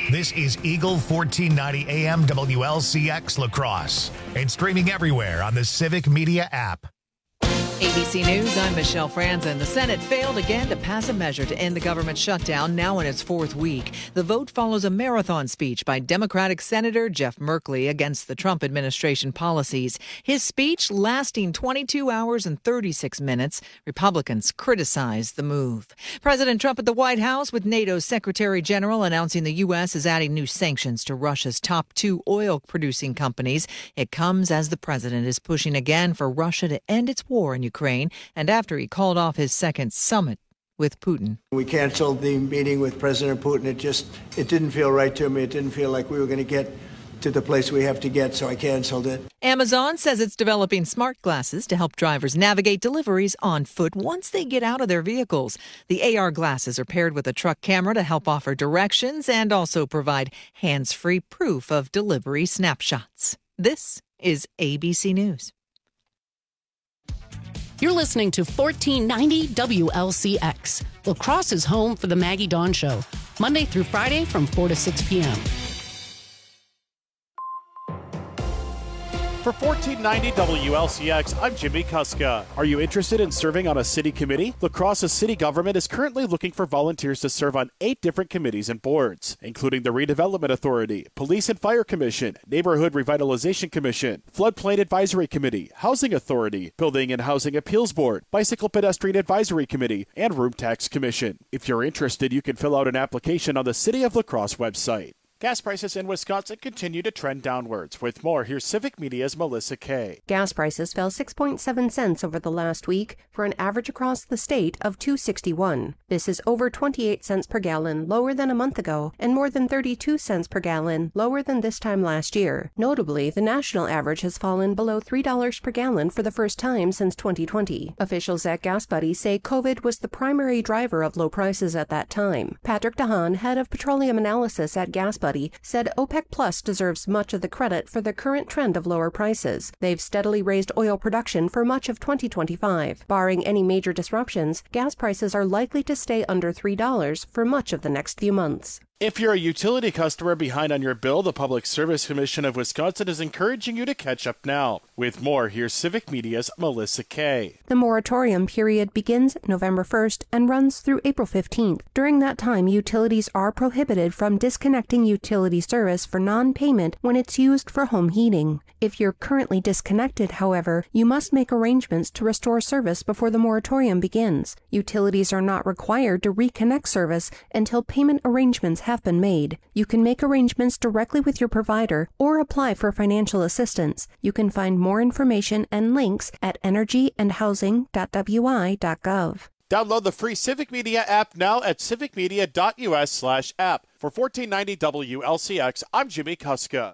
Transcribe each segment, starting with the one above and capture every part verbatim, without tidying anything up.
This is Eagle fourteen ninety A M W L C X La Crosse and streaming everywhere on the Civic Media app. A B C News, I'm Michelle Franzen. The Senate failed again to pass a measure to end the government shutdown, now in its fourth week. The vote follows a marathon speech by Democratic Senator Jeff Merkley against the Trump administration policies. His speech lasting twenty-two hours and thirty-six minutes. Republicans criticized the move. President Trump at the White House with NATO's Secretary General announcing the U S is adding new sanctions to Russia's top two oil-producing companies. It comes as the president is pushing again for Russia to end its war in Ukraine. Ukraine, and after he called off his second summit with Putin. We canceled the meeting with President Putin. It just, it didn't feel right to me. It didn't feel like we were going to get to the place we have to get, so I canceled it. Amazon says it's developing smart glasses to help drivers navigate deliveries on foot once they get out of their vehicles. The A R glasses are paired with a truck camera to help offer directions and also provide hands-free proof of delivery snapshots. This is A B C News. You're listening to fourteen ninety W L C X. La Crosse is home for the Maggie Dawn Show, Monday through Friday from four to six p.m. For fourteen ninety W L C X, I'm Jimmy Kuska. Are you interested in serving on a city committee? La Crosse's city government is currently looking for volunteers to serve on eight different committees and boards, including the Redevelopment Authority, Police and Fire Commission, Neighborhood Revitalization Commission, Floodplain Advisory Committee, Housing Authority, Building and Housing Appeals Board, Bicycle Pedestrian Advisory Committee, and Room Tax Commission. If you're interested, you can fill out an application on the City of La Crosse website. Gas prices in Wisconsin continue to trend downwards. With more, here's Civic Media's Melissa Kay. Gas prices fell six point seven cents over the last week for an average across the state of two sixty-one. This is over twenty-eight cents per gallon lower than a month ago and more than thirty-two cents per gallon lower than this time last year. Notably, the national average has fallen below three dollars per gallon for the first time since twenty twenty. Officials at GasBuddy say COVID was the primary driver of low prices at that time. Patrick DeHaan, head of petroleum analysis at GasBuddy, said OPEC Plus deserves much of the credit for the current trend of lower prices. They've steadily raised oil production for much of twenty twenty-five. Barring any major disruptions, gas prices are likely to stay under three dollars for much of the next few months. If you're a utility customer behind on your bill, the Public Service Commission of Wisconsin is encouraging you to catch up now. With more, here's Civic Media's Melissa Kay. The moratorium period begins November first and runs through April fifteenth. During that time, utilities are prohibited from disconnecting utility service for non-payment when it's used for home heating. If you're currently disconnected, however, you must make arrangements to restore service before the moratorium begins. Utilities are not required to reconnect service until payment arrangements have been made. You can make arrangements directly with your provider or apply for financial assistance. You can find more information and links at energy and housing dot w i dot gov. Download the free Civic Media app now at civic media dot u s slash app. For fourteen ninety W L C X, I'm Jimmy Kuska.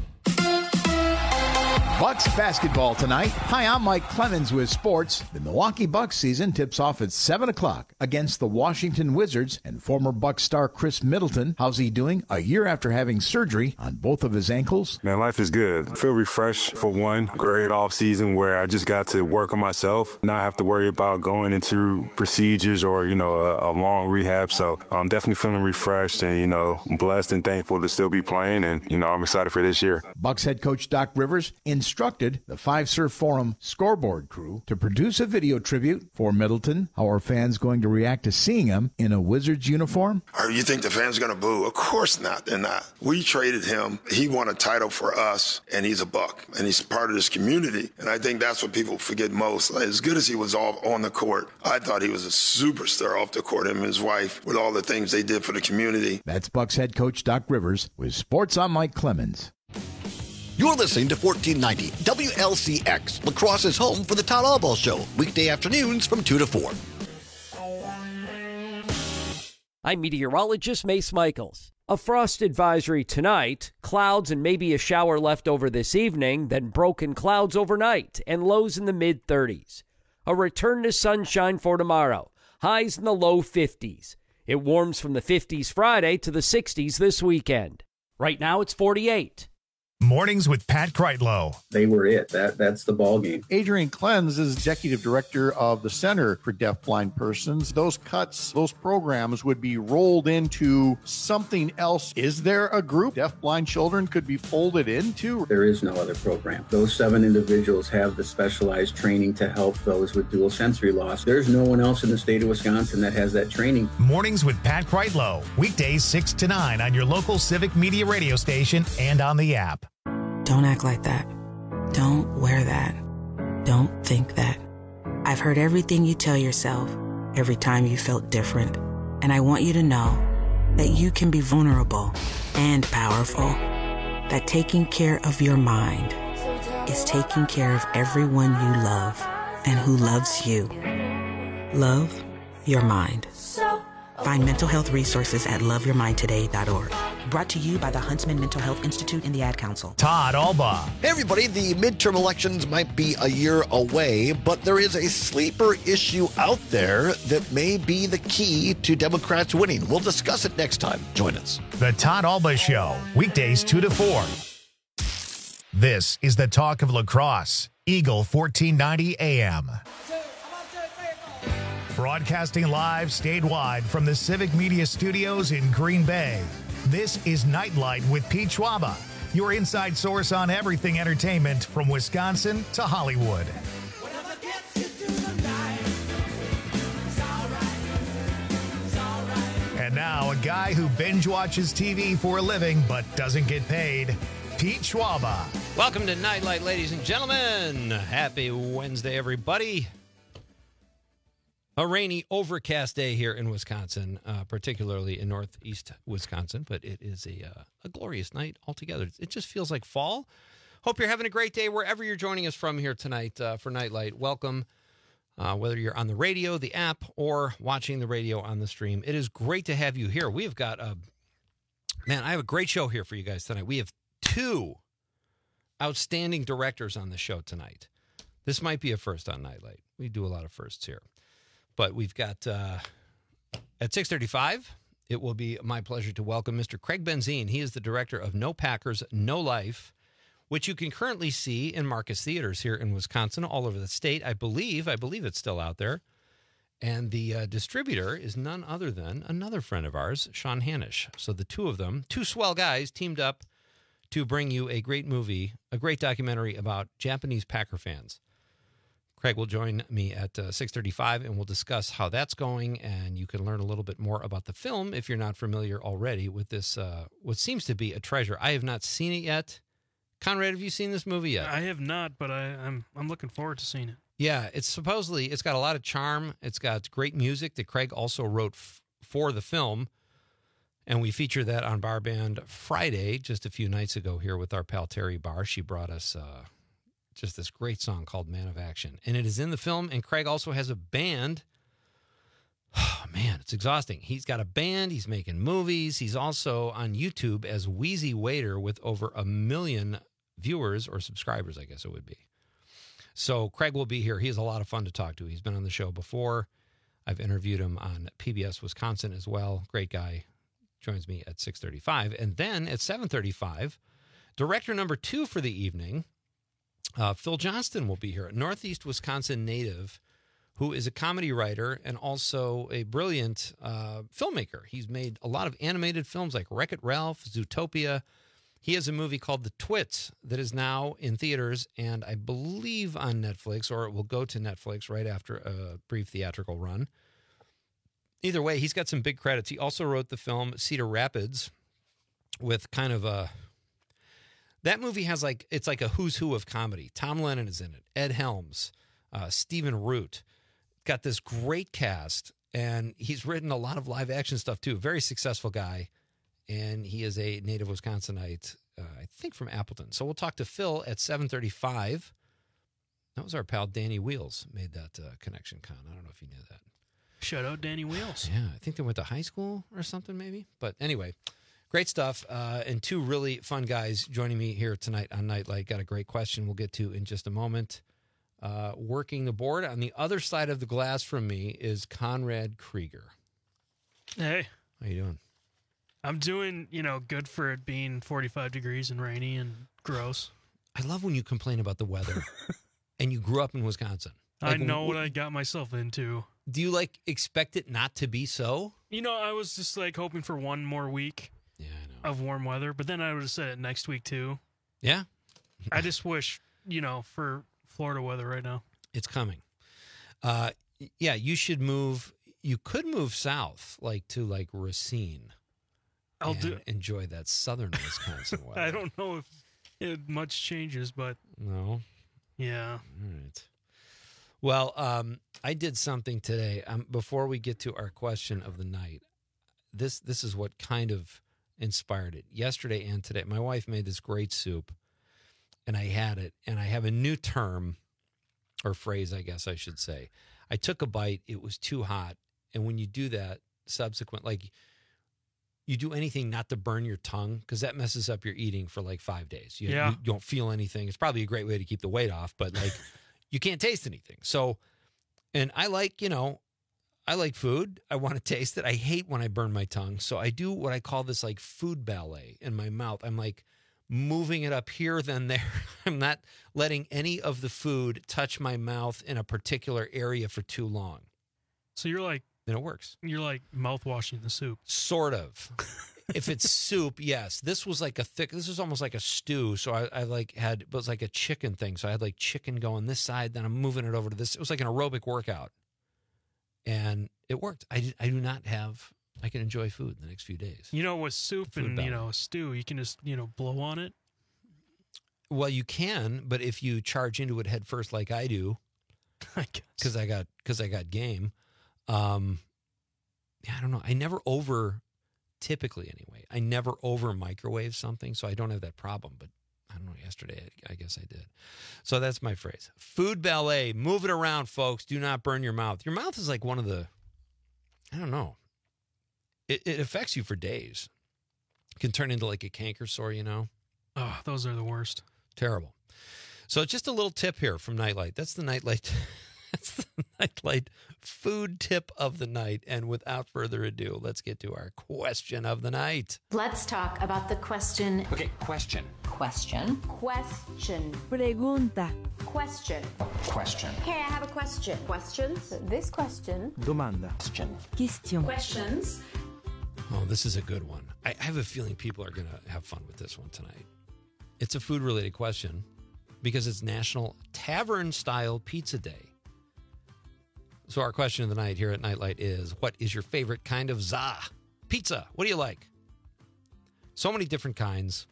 Bucks basketball tonight. Hi, I'm Mike Clemens with sports. The Milwaukee Bucks season tips off at seven o'clock against the Washington Wizards and former Bucks star Chris Middleton. How's he doing a year after having surgery on both of his ankles? Man, life is good. I feel refreshed for one. Great off season where I just got to work on myself, not have to worry about going into procedures or, you know, a, a long rehab. So I'm definitely feeling refreshed and, you know, blessed and thankful to still be playing. And, you know, I'm excited for this year. Bucks head coach Doc Rivers instructed the Five Surf Forum scoreboard crew to produce a video tribute for Middleton. How are fans going to react to seeing him in a Wizards uniform? Or you think the fans are going to boo? Of course not. They're not. We traded him. He won a title for us, and he's a Buck, and he's part of this community. And I think that's what people forget most. Like, as good as he was off on the court, I thought he was a superstar off the court, him and his wife, with all the things they did for the community. That's Bucks head coach Doc Rivers with Sports. I'm Mike Clemens. You're listening to fourteen ninety W L C X, La Crosse's home for the Todd Albaugh Show, weekday afternoons from two to four. I'm meteorologist Mace Michaels. A frost advisory tonight, clouds and maybe a shower left over this evening, then broken clouds overnight and lows in the mid thirties. A return to sunshine for tomorrow, highs in the low fifties. It warms from the fifties Friday to the sixties this weekend. Right now it's forty-eight. Mornings with Pat Kreitlow. They were it. That That's the ball game. Adrian Klenz is executive director of the Center for Deafblind Persons. Those cuts, those programs would be rolled into something else. Is there a group deafblind children could be folded into? There is no other program. Those seven individuals have the specialized training to help those with dual sensory loss. There's no one else in the state of Wisconsin that has that training. Mornings with Pat Kreitlow. Weekdays six to nine on your local Civic Media radio station and on the app. Don't act like that. Don't wear that. Don't think that. I've heard everything you tell yourself every time you felt different. And I want you to know that you can be vulnerable and powerful. That taking care of your mind is taking care of everyone you love and who loves you. Love your mind. Find mental health resources at love your mind today dot org. Brought to you by the Huntsman Mental Health Institute and the Ad Council. Todd Alba. Hey everybody, the midterm elections might be a year away, but there is a sleeper issue out there that may be the key to Democrats winning. We'll discuss it next time. Join us. The Todd Alba Show, weekdays two to four. This is the talk of lacrosse. Eagle fourteen ninety A M. Broadcasting live statewide from the Civic Media Studios in Green Bay. This is Nightlight with Pete Schwaba, your inside source on everything entertainment from Wisconsin to Hollywood. And now, a guy who binge watches T V for a living but doesn't get paid, Pete Schwaba. Welcome to Nightlight, ladies and gentlemen. Happy Wednesday, everybody. A rainy, overcast day here in Wisconsin, uh, particularly in northeast Wisconsin, but it is a uh, a glorious night altogether. It just feels like fall. Hope you're having a great day wherever you're joining us from here tonight uh, for Nightlight. Welcome, uh, whether you're on the radio, the app, or watching the radio on the stream. It is great to have you here. We have got a, man, I have a great show here for you guys tonight. We have two outstanding directors on the show tonight. This might be a first on Nightlight. We do a lot of firsts here. But we've got, uh, at six thirty-five, it will be my pleasure to welcome Mister Craig Benzine. He is the director of No Packers, No Life, which you can currently see in Marcus Theaters here in Wisconsin, all over the state. I believe, I believe it's still out there. And the uh, distributor is none other than another friend of ours, Sean Hanisch. So the two of them, two swell guys, teamed up to bring you a great movie, a great documentary about Japanese Packer fans. Craig will join me at uh, six thirty-five, and we'll discuss how that's going, and you can learn a little bit more about the film if you're not familiar already with this, uh, what seems to be a treasure. I have not seen it yet. Conrad, have you seen this movie yet? I have not, but I, I'm I'm looking forward to seeing it. Yeah, it's supposedly, it's got a lot of charm. It's got great music that Craig also wrote f- for the film, and we featured that on Bar Band Friday, just a few nights ago here with our pal Terry Barr. She brought us... Uh, just this great song called Man of Action. And it is in the film, and Craig also has a band. Oh, man, it's exhausting. He's got a band. He's making movies. He's also on YouTube as Wheezy Waiter with over a million viewers or subscribers, I guess it would be. So Craig will be here. He is a lot of fun to talk to. He's been on the show before. I've interviewed him on P B S Wisconsin as well. Great guy. Joins me at six thirty-five. And then at seven thirty-five, director number two for the evening, Uh, Phil Johnston will be here, a Northeast Wisconsin native who is a comedy writer and also a brilliant uh, filmmaker. He's made a lot of animated films like Wreck-It Ralph, Zootopia. He has a movie called The Twits that is now in theaters and I believe on Netflix, or it will go to Netflix right after a brief theatrical run. Either way, he's got some big credits. He also wrote the film Cedar Rapids with kind of a... That movie has like, it's like a who's who of comedy. Tom Lennon is in it. Ed Helms, uh, Stephen Root. Got this great cast, and he's written a lot of live action stuff too. Very successful guy, and he is a native Wisconsinite, uh, I think from Appleton. So we'll talk to Phil at seven thirty-five. That was our pal Danny Wheels made that uh, connection, Con. I don't know if you knew that. Shout out Danny Wheels. Yeah, I think they went to high school or something maybe. But anyway... Great stuff, uh, and two really fun guys joining me here tonight on Nightlight. Got a great question we'll get to in just a moment. Uh, working the board on the other side of the glass from me is Conrad Krieger. Hey. How you doing? I'm doing, you know, good for it being forty-five degrees and rainy and Gross. I love when you complain about the weather and you grew up in Wisconsin. I Like, know w- what I got myself into. Do you like expect it not to be so? You know, I was just like hoping for one more week yeah, I know. of warm weather, but then I would have said it next week too. Yeah. I just wish, you know, for Florida weather right now. It's coming. Uh, y- yeah, you should move. You could move south, like to like Racine. I'll and do. enjoy that southern Wisconsin weather. I don't know if it much changes, but No. yeah. All right. Well, um, I did something today. Um, before we get to our question of the night, this this is what kind of inspired it. Yesterday and today, my wife made this great soup, and I had it. And I have a new term or phrase, I guess I should say. I took a bite. It was too hot, and when you do that, subsequent like you do anything not to burn your tongue because that messes up your eating for like five days. You, Yeah. you don't feel anything. It's probably a great way to keep the weight off, but like. You can't taste anything. So, and I like, you know, I like food. I want to taste it. I hate when I burn my tongue. So I do what I call this like food ballet in my mouth. I'm like moving it up here, then there. I'm not letting any of the food touch my mouth in a particular area for too long. So you're like, And it works. you're like mouth washing the soup. Sort of. If it's soup, yes. This was like a thick, this was almost like a stew. So I, I like had, it was like a chicken thing. So I had like chicken going this side, then I'm moving it over to this. It was like an aerobic workout. And it worked. I, did, I do not have, I can enjoy food the next few days. You know, with soup Food and, balance. you know, stew, you can just, you know, blow on it. Well, you can, but if you charge into it head first like I do, I guess. because I got, because I got game, um, yeah, I don't know. I never over, typically anyway, I never over microwave something, so I don't have that problem. But I don't know, yesterday, I, I guess I did. So that's my phrase. Food ballet, move it around, folks. Do not burn your mouth. Your mouth is like one of the, I don't know. It, it affects you for days. It can turn into like a canker sore, you know? Oh, those are the worst. Terrible. So just a little tip here from Nightlight. That's the Nightlight. That's the Nightlight food tip of the night. And without further ado, let's get to our question of the night. Let's talk about the question. Okay, question. Question. Question. Pregunta. Question. Question. Hey, I have a question. Questions? This question. Domanda. Question. Question. Questions. Oh, this is a good one. I, I have a feeling people are going to have fun with this one tonight. It's a food-related question because it's National Tavern-Style Pizza Day. So our question of the night here at Nightlight is, what is your favorite kind of za? Pizza. What do you like? So many different kinds.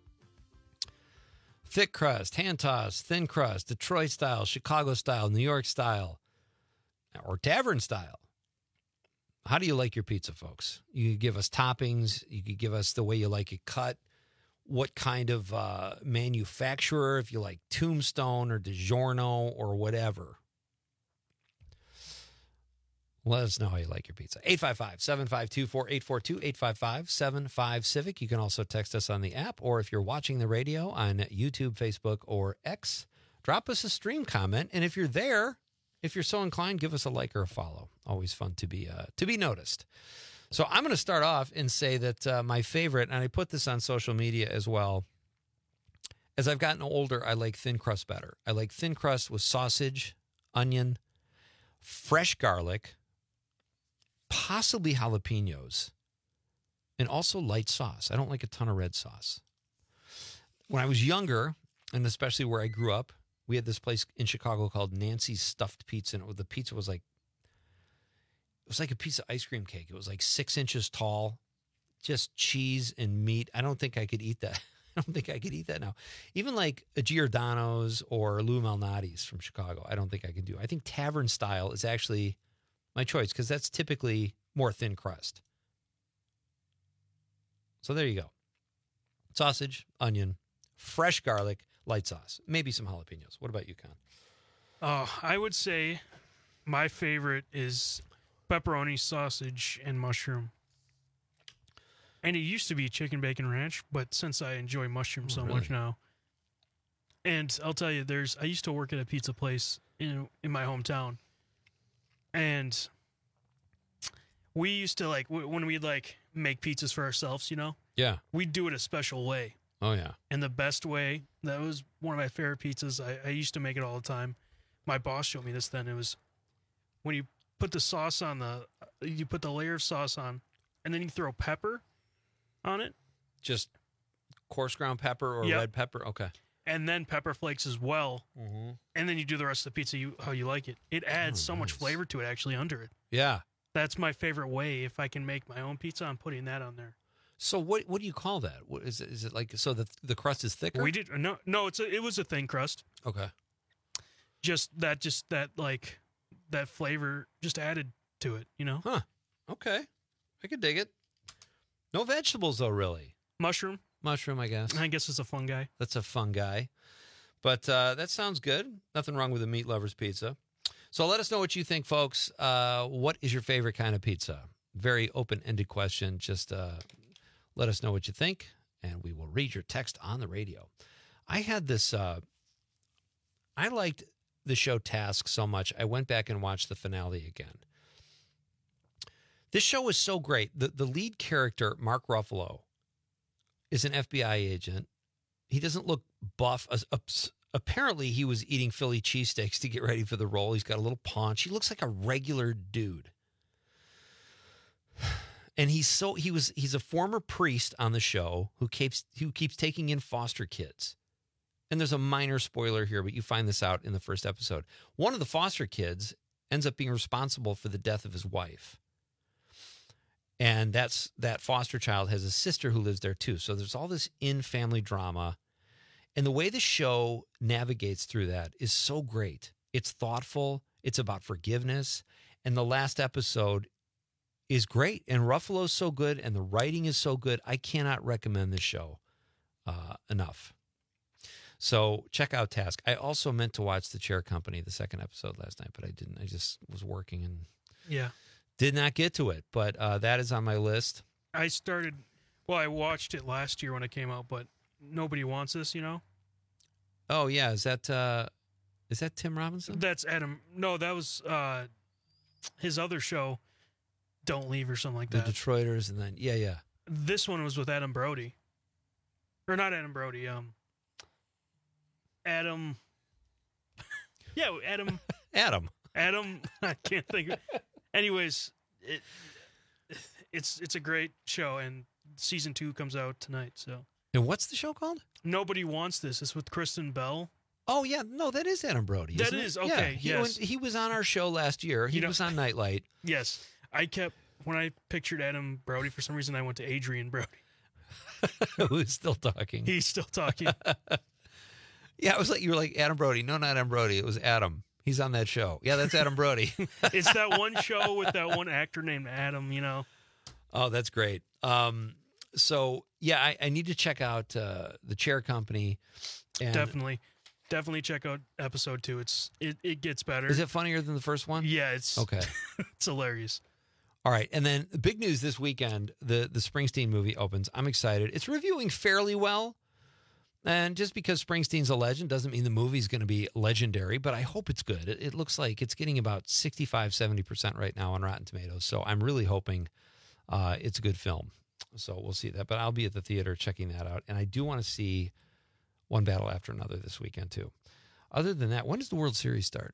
Thick crust, hand toss, thin crust, Detroit style, Chicago style, New York style, or tavern style. How do you like your pizza, folks? You could give us toppings. You could give us the way you like it cut. What kind of uh, manufacturer, if you like Tombstone or DiGiorno or whatever. Let us know how you like your pizza. eight five five, seven five two, four eight four two, eight five five, seven five, Civic. You can also text us on the app, or if you're watching the radio on YouTube, Facebook, or X, drop us a stream comment. And if you're there, if you're so inclined, give us a like or a follow. Always fun to be uh, to be noticed. So I'm going to start off and say that uh, my favorite, and I put this on social media as well, as I've gotten older, I like thin crust better. I like thin crust with sausage, onion, fresh garlic, possibly jalapenos, and also light sauce. I don't like a ton of red sauce. When I was younger, and especially where I grew up, we had this place in Chicago called Nancy's Stuffed Pizza, and it was, the pizza was like, it was like a piece of ice cream cake. It was like six inches tall, just cheese and meat. I don't think I could eat that. I don't think I could eat that now. Even like a Giordano's or Lou Malnati's from Chicago, I don't think I could do. I think tavern style is actually my choice because that's typically more thin crust. So there you go. Sausage, onion, fresh garlic, light sauce, maybe some jalapenos. What about you, Con? Oh, I would say my favorite is pepperoni, sausage, and mushroom. And it used to be chicken bacon ranch, but since I enjoy mushroom so really? much now. And I'll tell you, there's I used to work at a pizza place in in my hometown. And we used to like w- when we'd like make pizzas for ourselves, you know? Yeah. We'd do it a special way. Oh, yeah. And the best way, that was one of my favorite pizzas. I, I used to make it all the time. My boss showed me this then. It was when you put the sauce on the, you put the layer of sauce on, and then you throw pepper on it. Just coarse ground pepper or Yep. red pepper? Okay. And then pepper flakes as well. Mm-hmm. And then you do the rest of the pizza you, how you like it. It adds Oh, so much flavor to it actually under it. Yeah. That's my favorite way. If I can make my own pizza, I'm putting that on there. So what what do you call that? What is it, is it like, so the the crust is thicker? We did no no. It's a, it was a thin crust. Okay. Just that just that like that flavor just added to it. You know. Huh. Okay. I could dig it. No vegetables though, really. Mushroom. Mushroom, I guess. I guess it's a fun guy. That's a fun guy. But uh, that sounds good. Nothing wrong with a meat lover's pizza. So let us know what you think, folks. Uh, what is your favorite kind of pizza? Very open-ended question. Just uh, let us know what you think, and we will read your text on the radio. I had this, uh, I liked the show Task so much, I went back and watched the finale again. This show was so great. The, the lead character, Mark Ruffalo, is an F B I agent. He doesn't look buff. As, as, apparently, he was eating Philly cheesesteaks to get ready for the role. He's got a little paunch. He looks like a regular dude. And he's so he was he's a former priest on the show who keeps who keeps taking in foster kids. And there's a minor spoiler here, but you find this out in the first episode. One of the foster kids ends up being responsible for the death of his wife. And that's that foster child has a sister who lives there too. So there's all this in-family drama. And the way the show navigates through that is so great. It's thoughtful. It's about forgiveness. And the last episode is great. And Ruffalo's so good and the writing is so good. I cannot recommend this show uh, enough. So check out Task. I also meant to watch The Chair Company, the second episode last night, but I didn't. I just was working and Yeah. did not get to it. But uh, that is on my list. I started. Well, I watched it last year when it came out, but nobody wants this. You know. Oh yeah, is that uh, is that Tim Robinson? That's Adam. No, that was uh, his other show. Don't Leave or something like The that. Detroiters, and then yeah, yeah. This one was with Adam Brody, or not Adam Brody. Um, Adam. yeah, Adam. Adam. Adam. I can't think. of Anyways, it it's it's a great show, and season two comes out tonight. So. And what's the show called? Nobody Wants This. It's with Kristen Bell. Oh yeah, no, that is Adam Brody. That isn't is it? okay. Yeah, he, yes, went, he was on our show last year. He You know- was on Nightlight. yes. I kept when I pictured Adam Brody. For some reason, I went to Adrian Brody. Who's still talking? He's still talking. Yeah, it was like you were like Adam Brody. No, not Adam Brody. It was Adam. He's on that show. Yeah, that's Adam Brody. It's that one show with that one actor named Adam. You know. Oh, that's great. Um, so yeah, I, I need to check out uh, The Chair Company. And Definitely, definitely check out episode two. It's it, it gets better. Is it funnier than the first one? Yeah, it's Okay. it's hilarious. All right, and then the big news this weekend: the the Springsteen movie opens. I'm excited. It's reviewing fairly well, and just because Springsteen's a legend doesn't mean the movie's going to be legendary. But I hope it's good. It, it looks like it's getting about sixty-five, seventy percent right now on Rotten Tomatoes. So I'm really hoping uh, it's a good film. So we'll see that. But I'll be at the theater checking that out, and I do want to see One Battle After Another this weekend too. Other than that, when does the World Series start?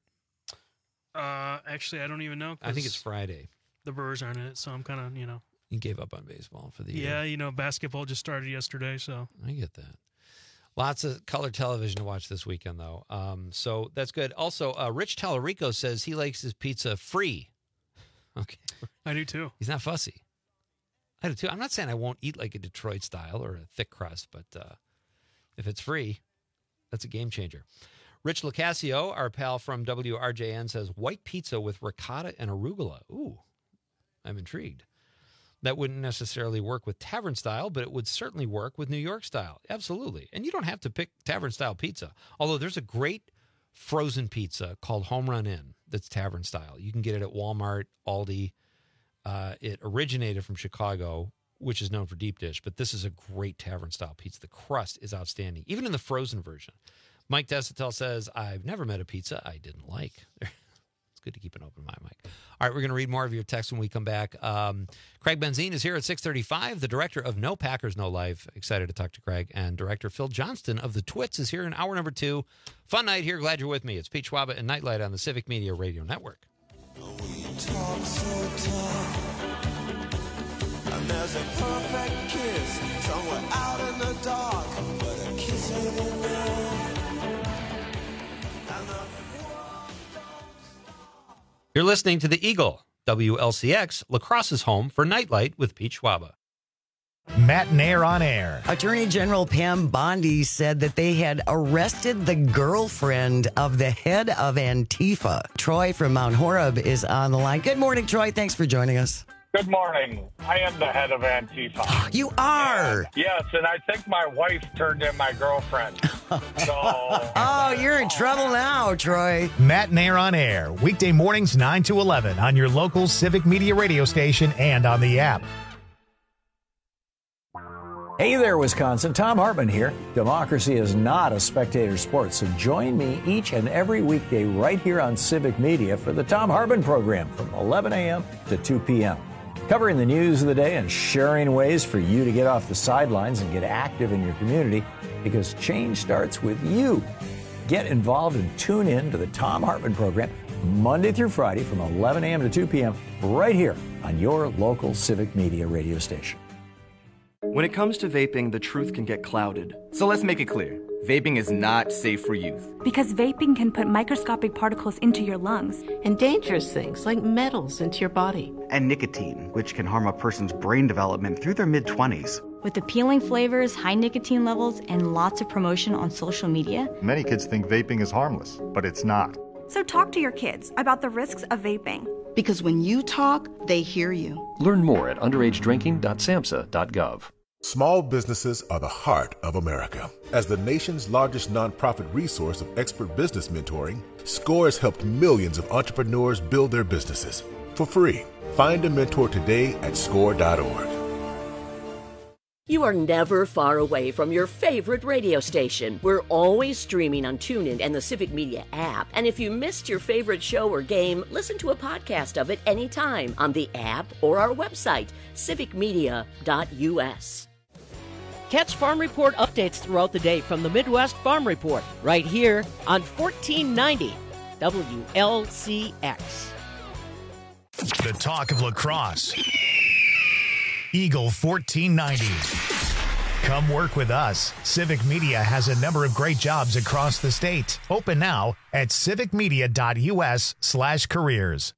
Uh, actually, I don't even know. I think it's 'cause Friday. The Brewers aren't in it, so I'm kind of you know. You gave up on baseball for the year. Yeah, you know, basketball just started yesterday, so I get that. Lots of color television to watch this weekend, though. Um, so that's good. Also, uh, Rich Tallarico says he likes his pizza free. Okay. I do too. He's not fussy. I do too. I'm not saying I won't eat like a Detroit style or a thick crust, but uh, if it's free, that's a game changer. Rich Locascio, our pal from W R J N, says white pizza with ricotta and arugula. Ooh, I'm intrigued. That wouldn't necessarily work with tavern style, but it would certainly work with New York style. Absolutely. And you don't have to pick tavern style pizza. Although there's a great frozen pizza called Home Run Inn that's tavern style. You can get it at Walmart, Aldi. Uh, it originated from Chicago, which is known for deep dish, but this is a great tavern style pizza. The crust is outstanding, even in the frozen version. Mike Desitel says, I've never met a pizza I didn't like. It's good to keep an open mind, Mike. All right, we're going to read more of your text when we come back. Um, Craig Benzine is here at six thirty-five, the director of No Packers, No Life. Excited to talk to Craig. And director Phil Johnston of The Twits is here in hour number two. Fun night here. Glad you're with me. It's Pete Schwaba and Nightlight on the Civic Media Radio Network. We talk so tough, and there's a perfect kiss somewhere out in the dark, but a kiss ain't enough. You're listening to The Eagle, W L C X, La Crosse's home for Nightlight with Pete Schwaba. Matt Nair on air. Attorney General Pam Bondi said that they had arrested the girlfriend of the head of Antifa. Troy from Mount Horeb is on the line. Good morning, Troy. Thanks for joining us. Good morning. I am the head of Antifa. You are? Yes, and I think my wife turned in my girlfriend. So, oh, you're in trouble now, Troy. Matt Nair on air, weekday mornings nine to eleven on your local Civic Media radio station and on the app. Hey there, Wisconsin. Tom Hartman here. Democracy is not a spectator sport, so join me each and every weekday right here on Civic Media for the Tom Hartman program from eleven a.m. to two p.m. Covering the news of the day and sharing ways for you to get off the sidelines and get active in your community, because change starts with you. Get involved and tune in to the Tom Hartman program Monday through Friday from eleven a.m. to two p.m. right here on your local Civic Media radio station. When it comes to vaping, the truth can get clouded. So let's make it clear. Vaping is not safe for youth. Because vaping can put microscopic particles into your lungs. And dangerous things like metals into your body. And nicotine, which can harm a person's brain development through their mid-twenties. With appealing flavors, high nicotine levels, and lots of promotion on social media, many kids think vaping is harmless, but it's not. So talk to your kids about the risks of vaping. Because when you talk, they hear you. Learn more at underage drinking dot samhsa dot gov. Small businesses are the heart of America. As the nation's largest nonprofit resource of expert business mentoring, SCORE has helped millions of entrepreneurs build their businesses for free. Find a mentor today at score dot org. You are never far away from your favorite radio station. We're always streaming on TuneIn and the Civic Media app. And if you missed your favorite show or game, listen to a podcast of it anytime on the app or our website, civic media dot u s. Catch Farm Report updates throughout the day from the Midwest Farm Report, right here on fourteen ninety W L C X. The talk of lacrosse. Eagle fourteen ninety. Come work with us. Civic Media has a number of great jobs across the state. Open now at civic media dot u s slash careers.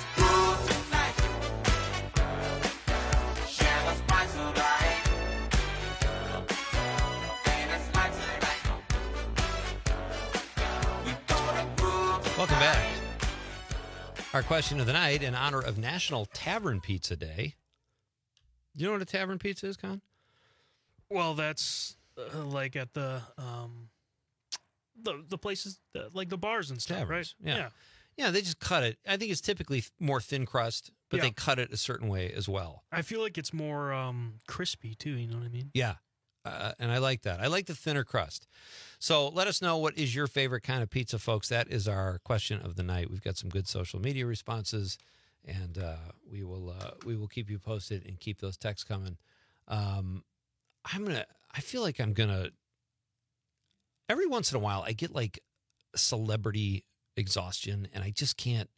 Welcome back. Our question of the night in honor of National Tavern Pizza Day. You know what a tavern pizza is, Con? Well, that's uh, like at the um, the the places that, like the bars and stuff, Taverns, right? Yeah. yeah, yeah. They just cut it. I think it's typically more thin crust, but Yeah. they cut it a certain way as well. I feel like it's more um, crispy too. You know what I mean? Yeah, uh, and I like that. I like the thinner crust. So let us know what is your favorite kind of pizza, folks. That is our question of the night. We've got some good social media responses. And uh, we will uh, we will keep you posted and keep those texts coming. Um, I'm gonna. I feel like I'm gonna. Every once in a while, I get like celebrity exhaustion, and I just can't.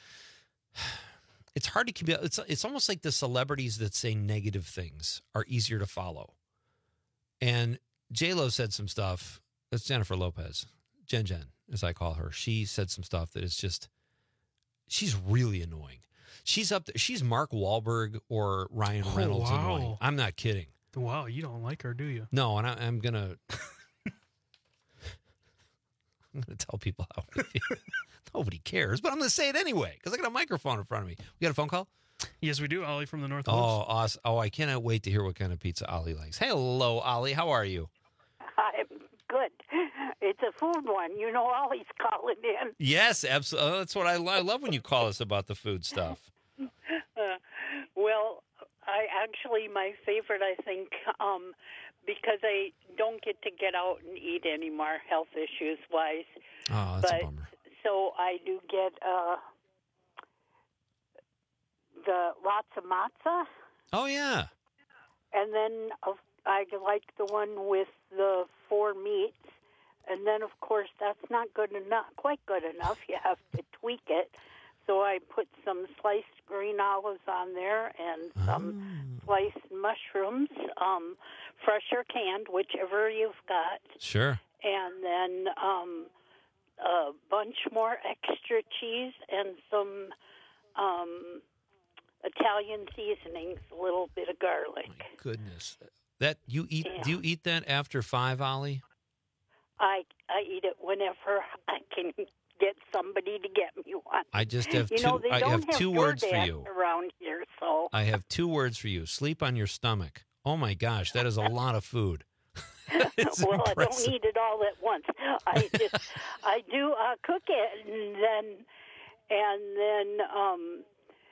It's hard to keep. It's it's almost like the celebrities that say negative things are easier to follow. And J-Lo said some stuff. That's Jennifer Lopez, Jen Jen, as I call her. She said some stuff that is just. She's really annoying. She's up there. She's Mark Wahlberg or Ryan Oh, Reynolds wow. annoying. I'm not kidding. Wow, you don't like her, do you? No, and I, I'm gonna. I'm gonna tell people how I feel. Nobody cares, but I'm gonna say it anyway because I got a microphone in front of me. We got a phone call. Yes, we do. Ollie from the Northwoods. Oh, awesome. Oh, I cannot wait to hear what kind of pizza Ollie likes. Hello, Ollie. How are you? I'm good. It's a food one. You know, Ollie's calling in. Yes, absolutely. Oh, that's what I, I love when you call us about the food stuff. Uh, well, I actually, my favorite, I think, um, because I don't get to get out and eat anymore, health issues wise. Oh, that's but, a bummer. So I do get uh, the lots of matzah, Oh, yeah. and then of I like the one with the four meats. And then, of course, that's not good enough, quite good enough. You have to tweak it. So I put some sliced green olives on there and some Oh. sliced mushrooms, um, fresh or canned, whichever you've got. Sure. And then um, a bunch more extra cheese and some um, Italian seasonings, a little bit of garlic. Goodness. That you eat? Yeah. Do you eat that after five, Ollie? I I eat it whenever I can get somebody to get me one. I just have you two. know, they I don't have two words for DoorDash you. around here, so I have two words for you. Sleep on your stomach. Oh my gosh, that is a lot of food. It's well, impressive. I don't eat it all at once. I just I do uh, cook it and then and then um,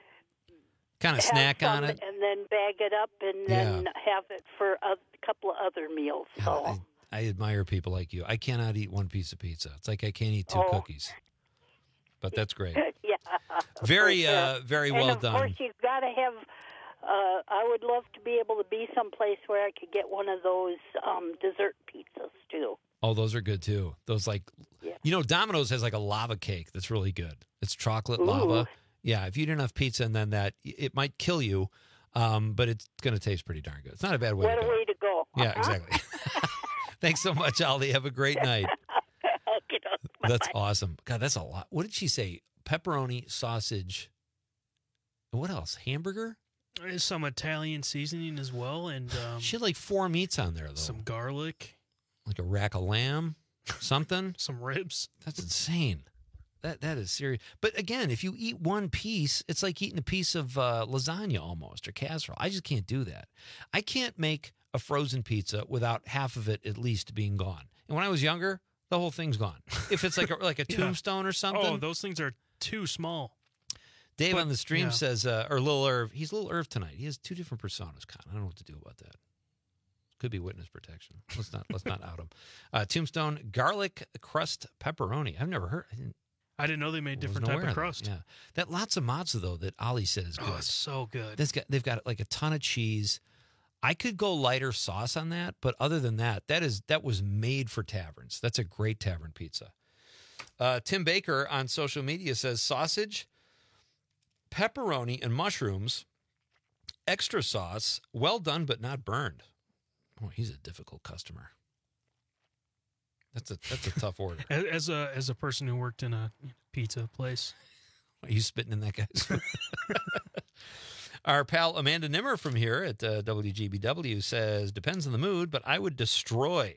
Kind of have snack on some it. and then bag it up and then have it for a couple of other meals. So. I, I admire people like you. I cannot eat one piece of pizza. It's like I can't eat two Oh. cookies. But that's great. yeah. Very, for sure. uh, very and well of done. Of course, you've got to have. Uh, I would love to be able to be someplace where I could get one of those um, dessert pizzas too. Oh, those are good too. Those like, you know, Domino's has like a lava cake that's really good. It's chocolate Ooh. lava. Yeah, if you eat enough pizza and then that, it might kill you, um, but it's going to taste pretty darn good. It's not a bad way What to a go. way to go! Yeah, Uh-huh. exactly. Thanks so much, Aldi. Have a great night. Okay, That's awesome. God, that's a lot. What did she say? Pepperoni, sausage. and What else? Hamburger? There's some Italian seasoning as well, and um, She had like four meats on there, though. some garlic, Like a rack of lamb, something. some ribs. That's insane. That that is serious. But again, if you eat one piece, it's like eating a piece of uh, lasagna almost or casserole. I just can't do that. I can't make a frozen pizza without half of it at least being gone. And when I was younger, the whole thing's gone. If it's like a, like a Yeah. tombstone or something. Oh, those things are too small. Dave But- on the stream yeah. says, uh, or Lil Irv, he's Lil Irv tonight. He has two different personas, Con. I don't know what to do about that. Could be witness protection. Let's not let's not out him. Uh, Tombstone garlic crust pepperoni. I've never heard. I didn't, I didn't know they made different wasn't type aware of that. crust. Yeah, that lots of matzo though that Ollie said is good. Oh, it's so good. That's got, they've got like a ton of cheese. I could go lighter sauce on that, but other than that, that is that was made for taverns. That's a great tavern pizza. Uh, Tim Baker on social media says sausage, pepperoni, and mushrooms, extra sauce, well done but not burned. Oh, he's a difficult customer. That's a that's a tough order. As- As a as a person who worked in a pizza place, Are you spitting in that guy's food? Our pal Amanda Nimmer from here at uh, W G B W says, depends on the mood, but I would destroy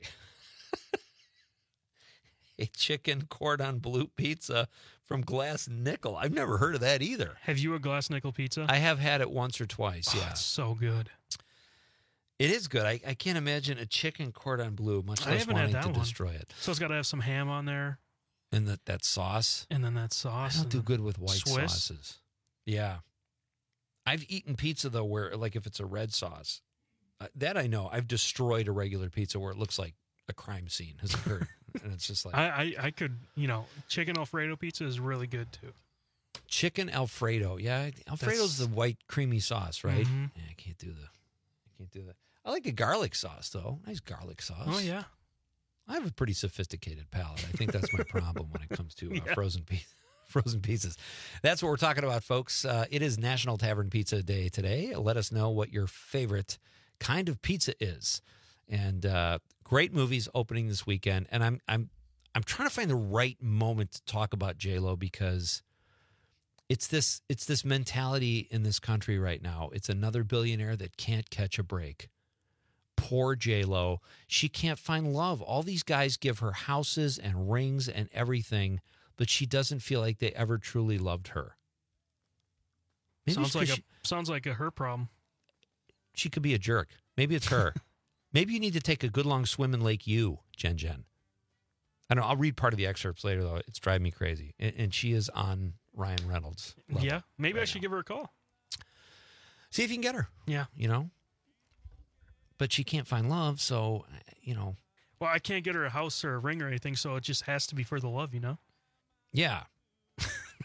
a chicken cordon bleu pizza from Glass Nickel. I've never heard of that either. have you a glass nickel pizza? I have had it once or twice, Oh, yeah. it's so good. It is good. I, I can't imagine a chicken cordon bleu, much I less haven't had wanting that to one. destroy it. So it's got to have some ham on there, And that, that sauce. and then that I sauce. don't and do the good with white Swiss. sauces. Yeah. I've eaten pizza, though, where, like, if it's a red sauce, uh, that I know. I've destroyed a regular pizza where it looks like a crime scene has occurred. And it's just like I, I I could you know chicken Alfredo pizza is really good too. chicken Alfredo. Yeah. Alfredo's That's- the white creamy sauce, right? Mhm. Yeah, I can't do the, I can't do that. I like a garlic sauce, though. Nice garlic sauce. Oh yeah. I have a pretty sophisticated palate. I think that's my problem when it comes to uh, Yeah. frozen pizza. Frozen pizzas. That's what we're talking about, folks. Uh, it is National Tavern Pizza Day today. Let us know what your favorite kind of pizza is. And uh, great movies opening this weekend. And I'm I'm I'm trying to find the right moment to talk about J-Lo because it's this it's this mentality in this country right now. It's another billionaire that can't catch a break. Poor J-Lo. She can't find love. All these guys give her houses and rings and everything, but she doesn't feel like they ever truly loved her. Maybe sounds it's like 'cause a sounds like a her problem. she, she could be a jerk. Maybe it's her. Maybe you need to take a good long swim in Lake U, Jen Jen. I don't know. I'll read part of the excerpts later, though. It's driving me crazy. And, and she is on Ryan Reynolds' level. Yeah, maybe I should give her a call. See if you can get her. Yeah. You know? But she can't find love, so, you know. Well, I can't get her a house or a ring or anything, so it just has to be for the love, you know. Yeah.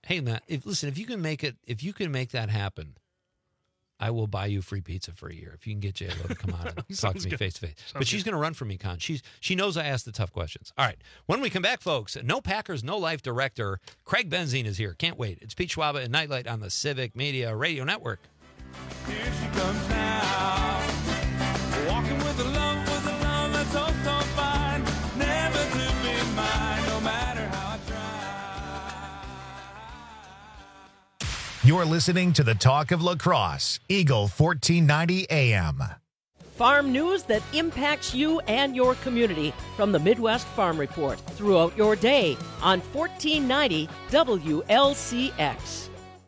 Hey, Matt, if, listen, if you can make it, if you can make that happen, I will buy you free pizza for a year if you can get J-Lo to come on and talk to me face to face. But she's going to run from me, Con. She's she knows I ask the tough questions. All right. When we come back, folks, no Packers, no life director. Craig Benzine is here. Can't wait. It's Pete Schwaba and Nightlight on the Civic Media Radio Network. Here she comes now, walking with a love, with a love that's so, so fine, never to be mine, no matter how I try. You're listening to the Talk of Lacrosse, Eagle fourteen ninety A M. Farm news that impacts you and your community from the Midwest Farm Report throughout your day on fourteen ninety W L C X.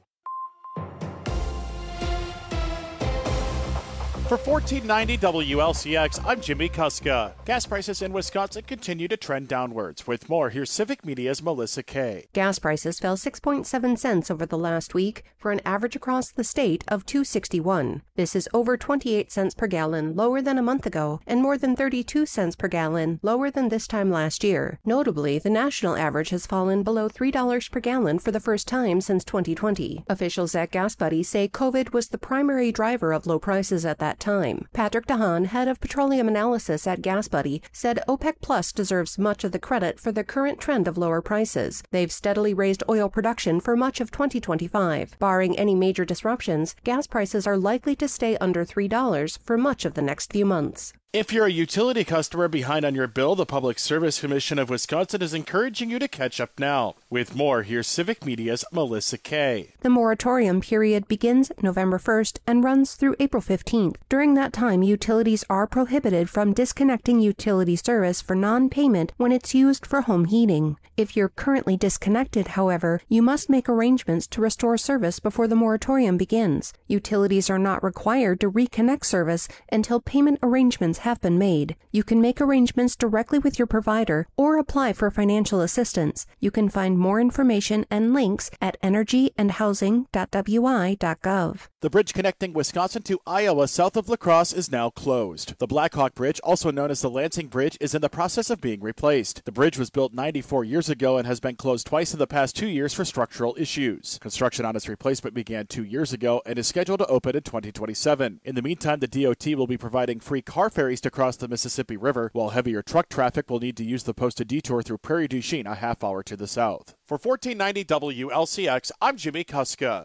For fourteen ninety W L C X, I'm Jimmy Kuska. Gas prices in Wisconsin continue to trend downwards. With more, here's Civic Media's Melissa Kay. Gas prices fell six point seven cents over the last week for an average across the state of two sixty-one. This is over twenty-eight cents per gallon lower than a month ago and more than thirty-two cents per gallon lower than this time last year. Notably, the national average has fallen below three dollars per gallon for the first time since twenty twenty. Officials at Gas Buddy say COVID was the primary driver of low prices at that time. Patrick DeHaan, head of petroleum analysis at Gas Buddy, said OPEC Plus deserves much of the credit for the current trend of lower prices. They've steadily raised oil production for much of twenty twenty-five. Barring any major disruptions, gas prices are likely to stay under three dollars for much of the next few months. If you're a utility customer behind on your bill, the Public Service Commission of Wisconsin is encouraging you to catch up now. With more, here's Civic Media's Melissa Kay. The moratorium period begins November first and runs through April fifteenth. During that time, utilities are prohibited from disconnecting utility service for non-payment when it's used for home heating. If you're currently disconnected, however, you must make arrangements to restore service before the moratorium begins. Utilities are not required to reconnect service until payment arrangements have been made. You can make arrangements directly with your provider or apply for financial assistance. You can find more information and links at energy and housing dot w i dot gov. The bridge connecting Wisconsin to Iowa south of La Crosse is now closed. The Blackhawk Bridge, also known as the Lansing Bridge, is in the process of being replaced. The bridge was built ninety-four years ago and has been closed twice in the past two years for structural issues. Construction on its replacement began two years ago and is scheduled to open in twenty twenty-seven. In the meantime, the D O T will be providing free car ferries to cross the Mississippi River, while heavier truck traffic will need to use the posted detour through Prairie du Chien, a half hour to the south. For fourteen ninety W L C X, I'm Jimmy Kuska.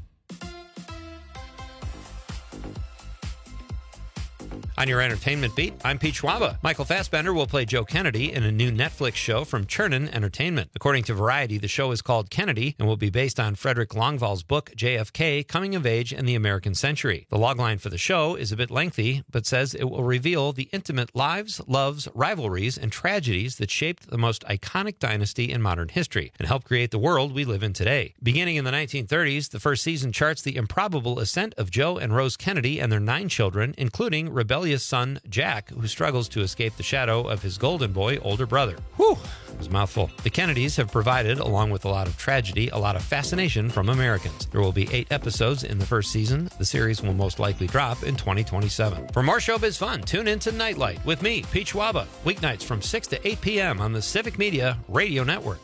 On your entertainment beat, I'm Pete Schwaba. Michael Fassbender will play Joe Kennedy in a new Netflix show from Chernin Entertainment. According to Variety, the show is called Kennedy and will be based on Frederick Longvall's book J F K, Coming of Age in the American Century. The logline for the show is a bit lengthy, but says it will reveal the intimate lives, loves, rivalries, and tragedies that shaped the most iconic dynasty in modern history and helped create the world we live in today. Beginning in the nineteen thirties, the first season charts the improbable ascent of Joe and Rose Kennedy and their nine children, including rebellious son Jack, who struggles to escape the shadow of his golden boy older brother. Whew, it was a mouthful. The Kennedys have provided, along with a lot of tragedy, a lot of fascination from Americans. There will be eight episodes in the first season. The series will most likely drop in twenty twenty-seven. For more showbiz fun, tune in to Nightlight with me, Pete Schwaba, weeknights from six to eight p.m. on the Civic Media Radio Network.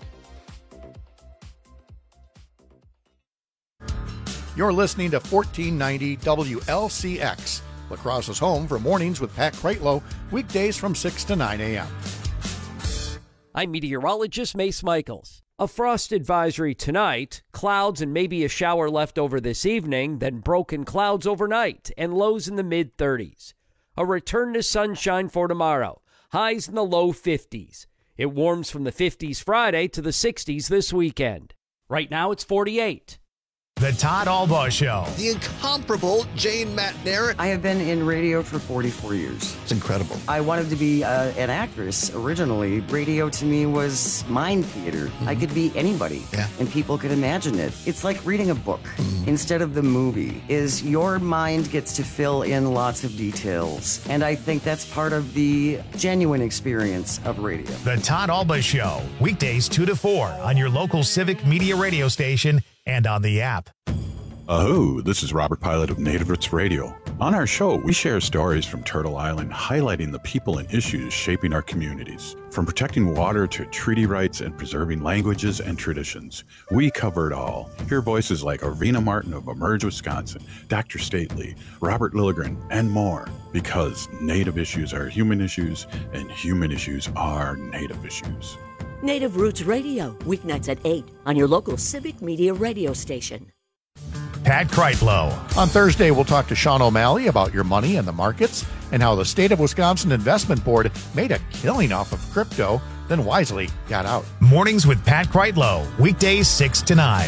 You're listening to fourteen ninety W L C X. La Crosse's home for mornings with Pat Kreitlow, weekdays from six to nine a.m. I'm meteorologist Mace Michaels. A frost advisory tonight, clouds and maybe a shower left over this evening, then broken clouds overnight and lows in the mid thirties. A return to sunshine for tomorrow, highs in the low fifties. It warms from the fifties Friday to the sixties this weekend. Right now it's forty-eight. The Todd Albaugh Show. The incomparable Jane Matner. I have been in radio for forty-four years. It's incredible. I wanted to be uh, an actress originally. Radio to me was mind theater. Mm-hmm. I could be anybody, yeah. and people could imagine it. It's like reading a book mm-hmm. instead of the movie. Is your mind gets to fill in lots of details, and I think that's part of the genuine experience of radio. The Todd Albaugh Show, weekdays two to four on your local Civic Media radio station and on the app. Oh, this is Robert Pilot of Native Roots Radio. On our show, we share stories from Turtle Island highlighting the people and issues shaping our communities. From protecting water to treaty rights and preserving languages and traditions, we cover it all. Hear voices like Arvina Martin of Emerge Wisconsin, Doctor Stately, Robert Lilligren, and more. Because Native issues are human issues, and human issues are Native issues. Native Roots Radio, weeknights at eight on your local Civic Media radio station. Pat Kreitlow. On Thursday, we'll talk to Sean O'Malley about your money and the markets and how the State of Wisconsin Investment Board made a killing off of crypto, then wisely got out. Mornings with Pat Kreitlow, weekdays six to nine.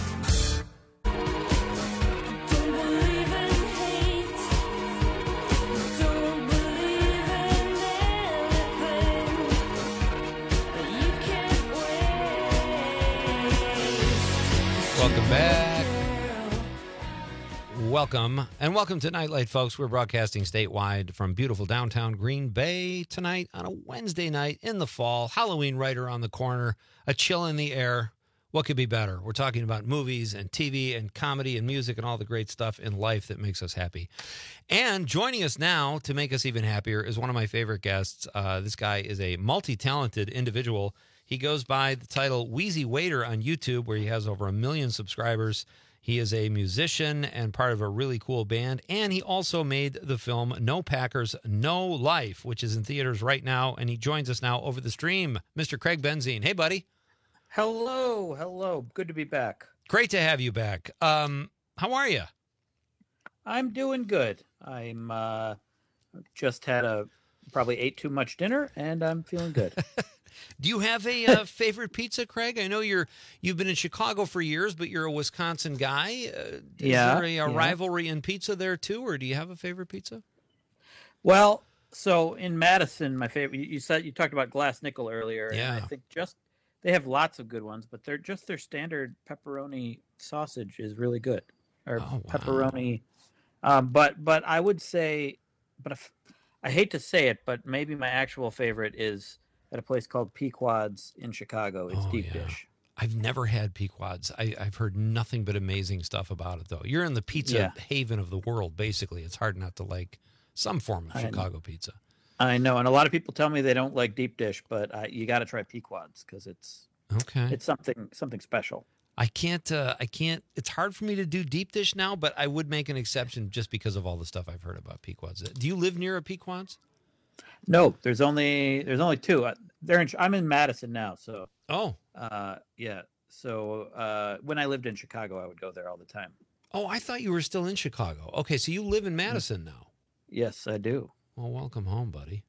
Welcome back. Welcome, and welcome to Nightlight, folks. We're broadcasting statewide from beautiful downtown Green Bay tonight on a Wednesday night in the fall. Halloween right around the corner, a chill in the air. What could be better? We're talking about movies and T V and comedy and music and all the great stuff in life that makes us happy. And joining us now to make us even happier is one of my favorite guests. Uh, this guy is a multi-talented individual. He goes by the title Wheezy Waiter on YouTube, where he has over a million subscribers. He is a musician and part of a really cool band, and he also made the film No Packers, No Life, which is in theaters right now, and he joins us now over the stream. Mister Craig Benzine. Hey, buddy. Hello, hello. Good to be back. Great to have you back. Um, how are you? I'm doing good. I'm uh, just had a probably ate too much dinner, and I'm feeling good. Do you have a uh, favorite pizza, Craig? I know you're you've been in Chicago for years, but you're a Wisconsin guy. Uh, is yeah, there a, a yeah. rivalry in pizza there too, or do you have a favorite pizza? Well, so in Madison, my favorite. You, you said you talked about Glass Nickel earlier. Yeah. And I think just they have lots of good ones, but they're just their standard pepperoni sausage is really good, or Oh, wow. pepperoni. Um, but but I would say, but if, I hate to say it, but maybe my actual favorite is at a place called Pequod's in Chicago. It's Oh, deep yeah. dish. I've never had Pequod's. I, I've heard nothing but amazing stuff about it, though. You're in the pizza Yeah. haven of the world, basically. It's hard not to like some form of I know. Chicago pizza. I know, and a lot of people tell me they don't like deep dish, but uh, you got to try Pequod's because it's Okay. it's something something special. I can't, uh, I can't, it's hard for me to do deep dish now, but I would make an exception just because of all the stuff I've heard about Pequod's. Do you live near a Pequod's? No, there's only there's only two. Uh, They're in, I'm in Madison now, so Oh, uh, yeah. So uh, when I lived in Chicago, I would go there all the time. oh, I thought you were still in Chicago. Okay, so you live in Madison now. Yes, I do. Well, welcome home, buddy.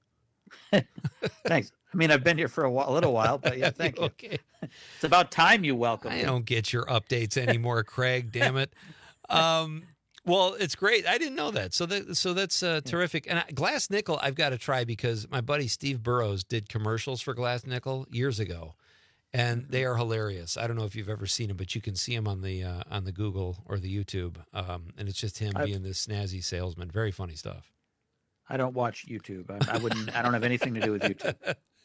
Thanks. I mean, I've been here for a, while, a little while, but yeah, thank you. Okay. It's about time you welcome I me. don't get your updates anymore, Craig. Damn it. Um, well, it's great. I didn't know that. So that so that's uh, terrific. And I, Glass Nickel, I've got to try because my buddy Steve Burrows did commercials for Glass Nickel years ago, and they are hilarious. I don't know if you've ever seen them, but you can see them on the uh, on the Google or the YouTube, um, and it's just him I've- being this snazzy salesman. Very funny stuff. I don't watch YouTube. I, I wouldn't. I don't have anything to do with YouTube.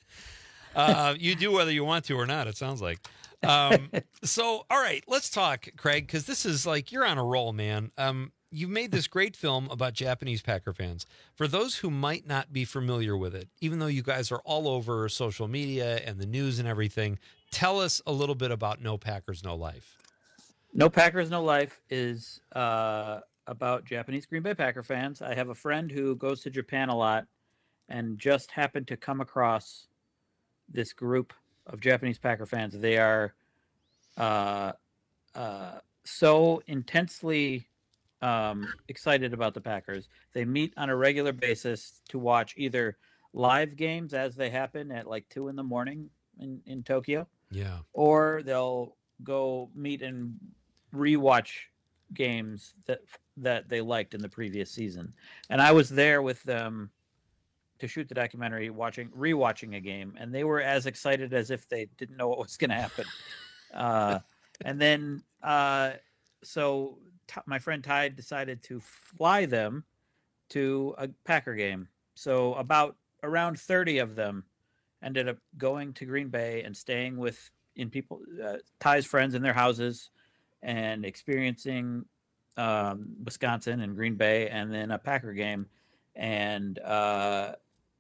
Uh, you do whether you want to or not, it sounds like. Um, so, all right, let's talk, Craig, because this is like you're on a roll, man. Um, you've made this great film about Japanese Packer fans. For those who might not be familiar with it, even though you guys are all over social media and the news and everything, tell us a little bit about No Packers, No Life. No Packers, No Life is uh, about Japanese Green Bay Packer fans. I have a friend who goes to Japan a lot and just happened to come across this group of Japanese Packer fans. They are uh, uh, so intensely um, excited about the Packers. They meet on a regular basis to watch either live games as they happen at like two in the morning in, in Tokyo, Yeah. or they'll go meet and rewatch games that that they liked in the previous season. And I was there with them to shoot the documentary, watching rewatching a game, and they were as excited as if they didn't know what was going to happen. Uh, and then, uh, so t- my friend Ty decided to fly them to a Packer game. So about around thirty of them ended up going to Green Bay and staying with in people uh, Ty's friends in their houses and experiencing um, Wisconsin and Green Bay, and then a Packer game, and uh,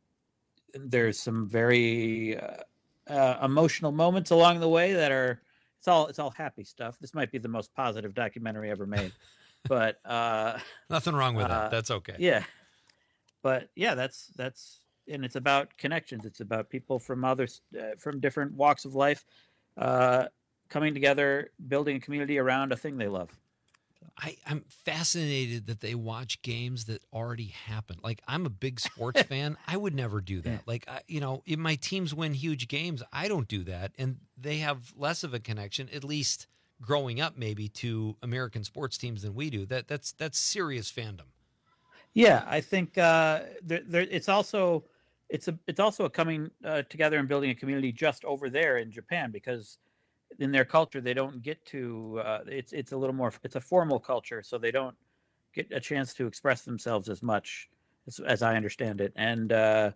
there's some very uh, uh, emotional moments along the way that are it's all it's all happy stuff. This might be the most positive documentary ever made, but uh, nothing wrong with uh, that. That's okay. Yeah, but yeah, that's that's and it's about connections. It's about people from others uh, from different walks of life uh, coming together, building a community around a thing they love. I, I'm fascinated that they watch games that already happened. Like, I'm a big sports fan. I would never do that. Like, I, you know, if my teams win huge games, I don't do that. And they have less of a connection, at least growing up, maybe, to American sports teams than we do. That that's that's serious fandom. Yeah, I think uh, there, there, it's also it's a it's also a coming uh, together and building a community just over there in Japan, because in their culture they don't get to uh, it's it's a little more it's a formal culture, so they don't get a chance to express themselves as much as, as I understand it. And uh,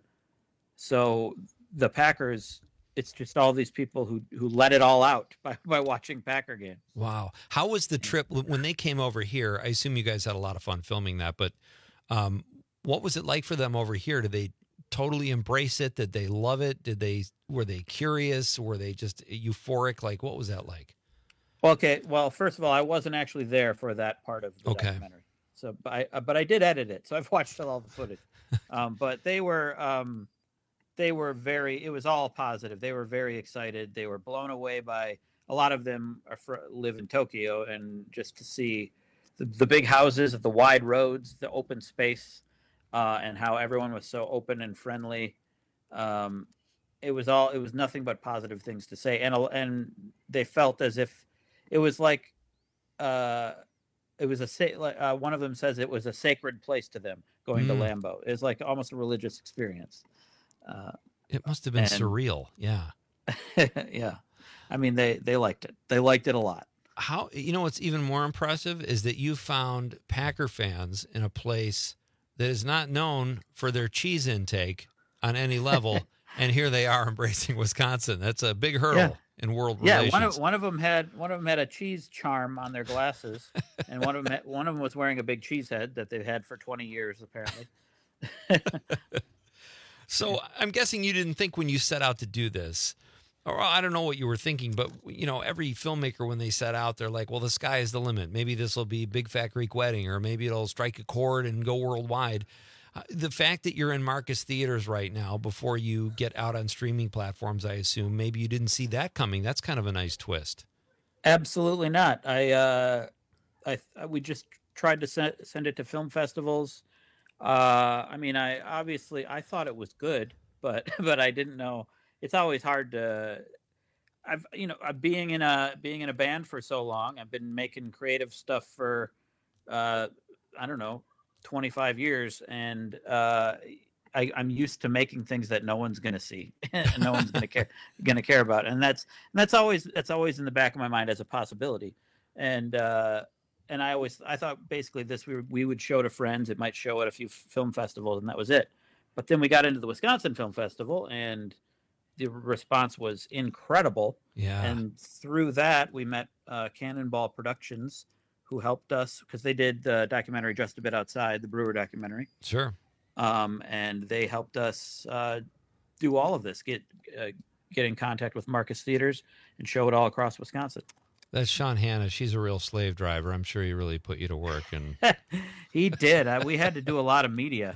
so the Packers, it's just all these people who who let it all out by, by watching Packer games. Wow. How was the trip when they came over here? I assume you guys had a lot of fun filming that, but um, what was it like for them over here? Did they totally embrace it? Did they love it? Did they were they curious? Were they just euphoric? Like, what was that like? Okay, well, first of all, I wasn't actually there for that part of the okay. documentary. So, but I, uh, but I did edit it, so I've watched all the footage. um, but they were, um, they were very. It was all positive. They were very excited. They were blown away by. A lot of them are fr- live in Tokyo, and just to see the, the big houses, the wide roads, the open space, uh, and how everyone was so open and friendly. Um, it was all. It was nothing but positive things to say, and and they felt as if it was like. Uh, It was a uh, one of them says it was a sacred place to them going mm. to Lambeau. It's like almost a religious experience. Uh, it must have been and, surreal. Yeah, yeah. I mean, they they liked it. They liked it a lot. How you know what's even more impressive is that you found Packer fans in a place that is not known for their cheese intake on any level, and here they are embracing Wisconsin. That's a big hurdle. Yeah. In world yeah, relations. one of one of them had one of them had a cheese charm on their glasses, and one of them had, one of them was wearing a big cheese head that they've had for twenty years apparently. So I'm guessing you didn't think when you set out to do this, or I don't know what you were thinking, but you know, every filmmaker when they set out, they're like, well, the sky is the limit. Maybe this will be Big Fat Greek Wedding, or maybe it'll strike a chord and go worldwide. Uh, the fact that you're in Marcus Theaters right now before you get out on streaming platforms, I assume, maybe you didn't see that coming. That's kind of a nice twist. Absolutely not. I, uh, I, we just tried to send, send it to film festivals. Uh, I mean, I obviously I thought it was good, but but I didn't know. It's always hard to. I've you know being in a being in a band for so long. I've been making creative stuff for, uh, I don't know. twenty-five years, and uh, I, I'm used to making things that no one's going to see, and no one's going to care going to care about, and that's and that's always that's always in the back of my mind as a possibility, and uh, and I always I thought basically this we we would show to friends, it might show at a few film festivals, and that was it. But then we got into the Wisconsin Film Festival, and the response was incredible. Yeah, and through that we met uh, Cannonball Productions, who helped us because they did the documentary Just a Bit Outside, the Brewer documentary. Sure. Um, and they helped us uh, do all of this, get uh, get in contact with Marcus Theaters and show it all across Wisconsin. That's Sean Hanna. She's a real slave driver. I'm sure he really put you to work. And he did. Uh, we had to do a lot of media.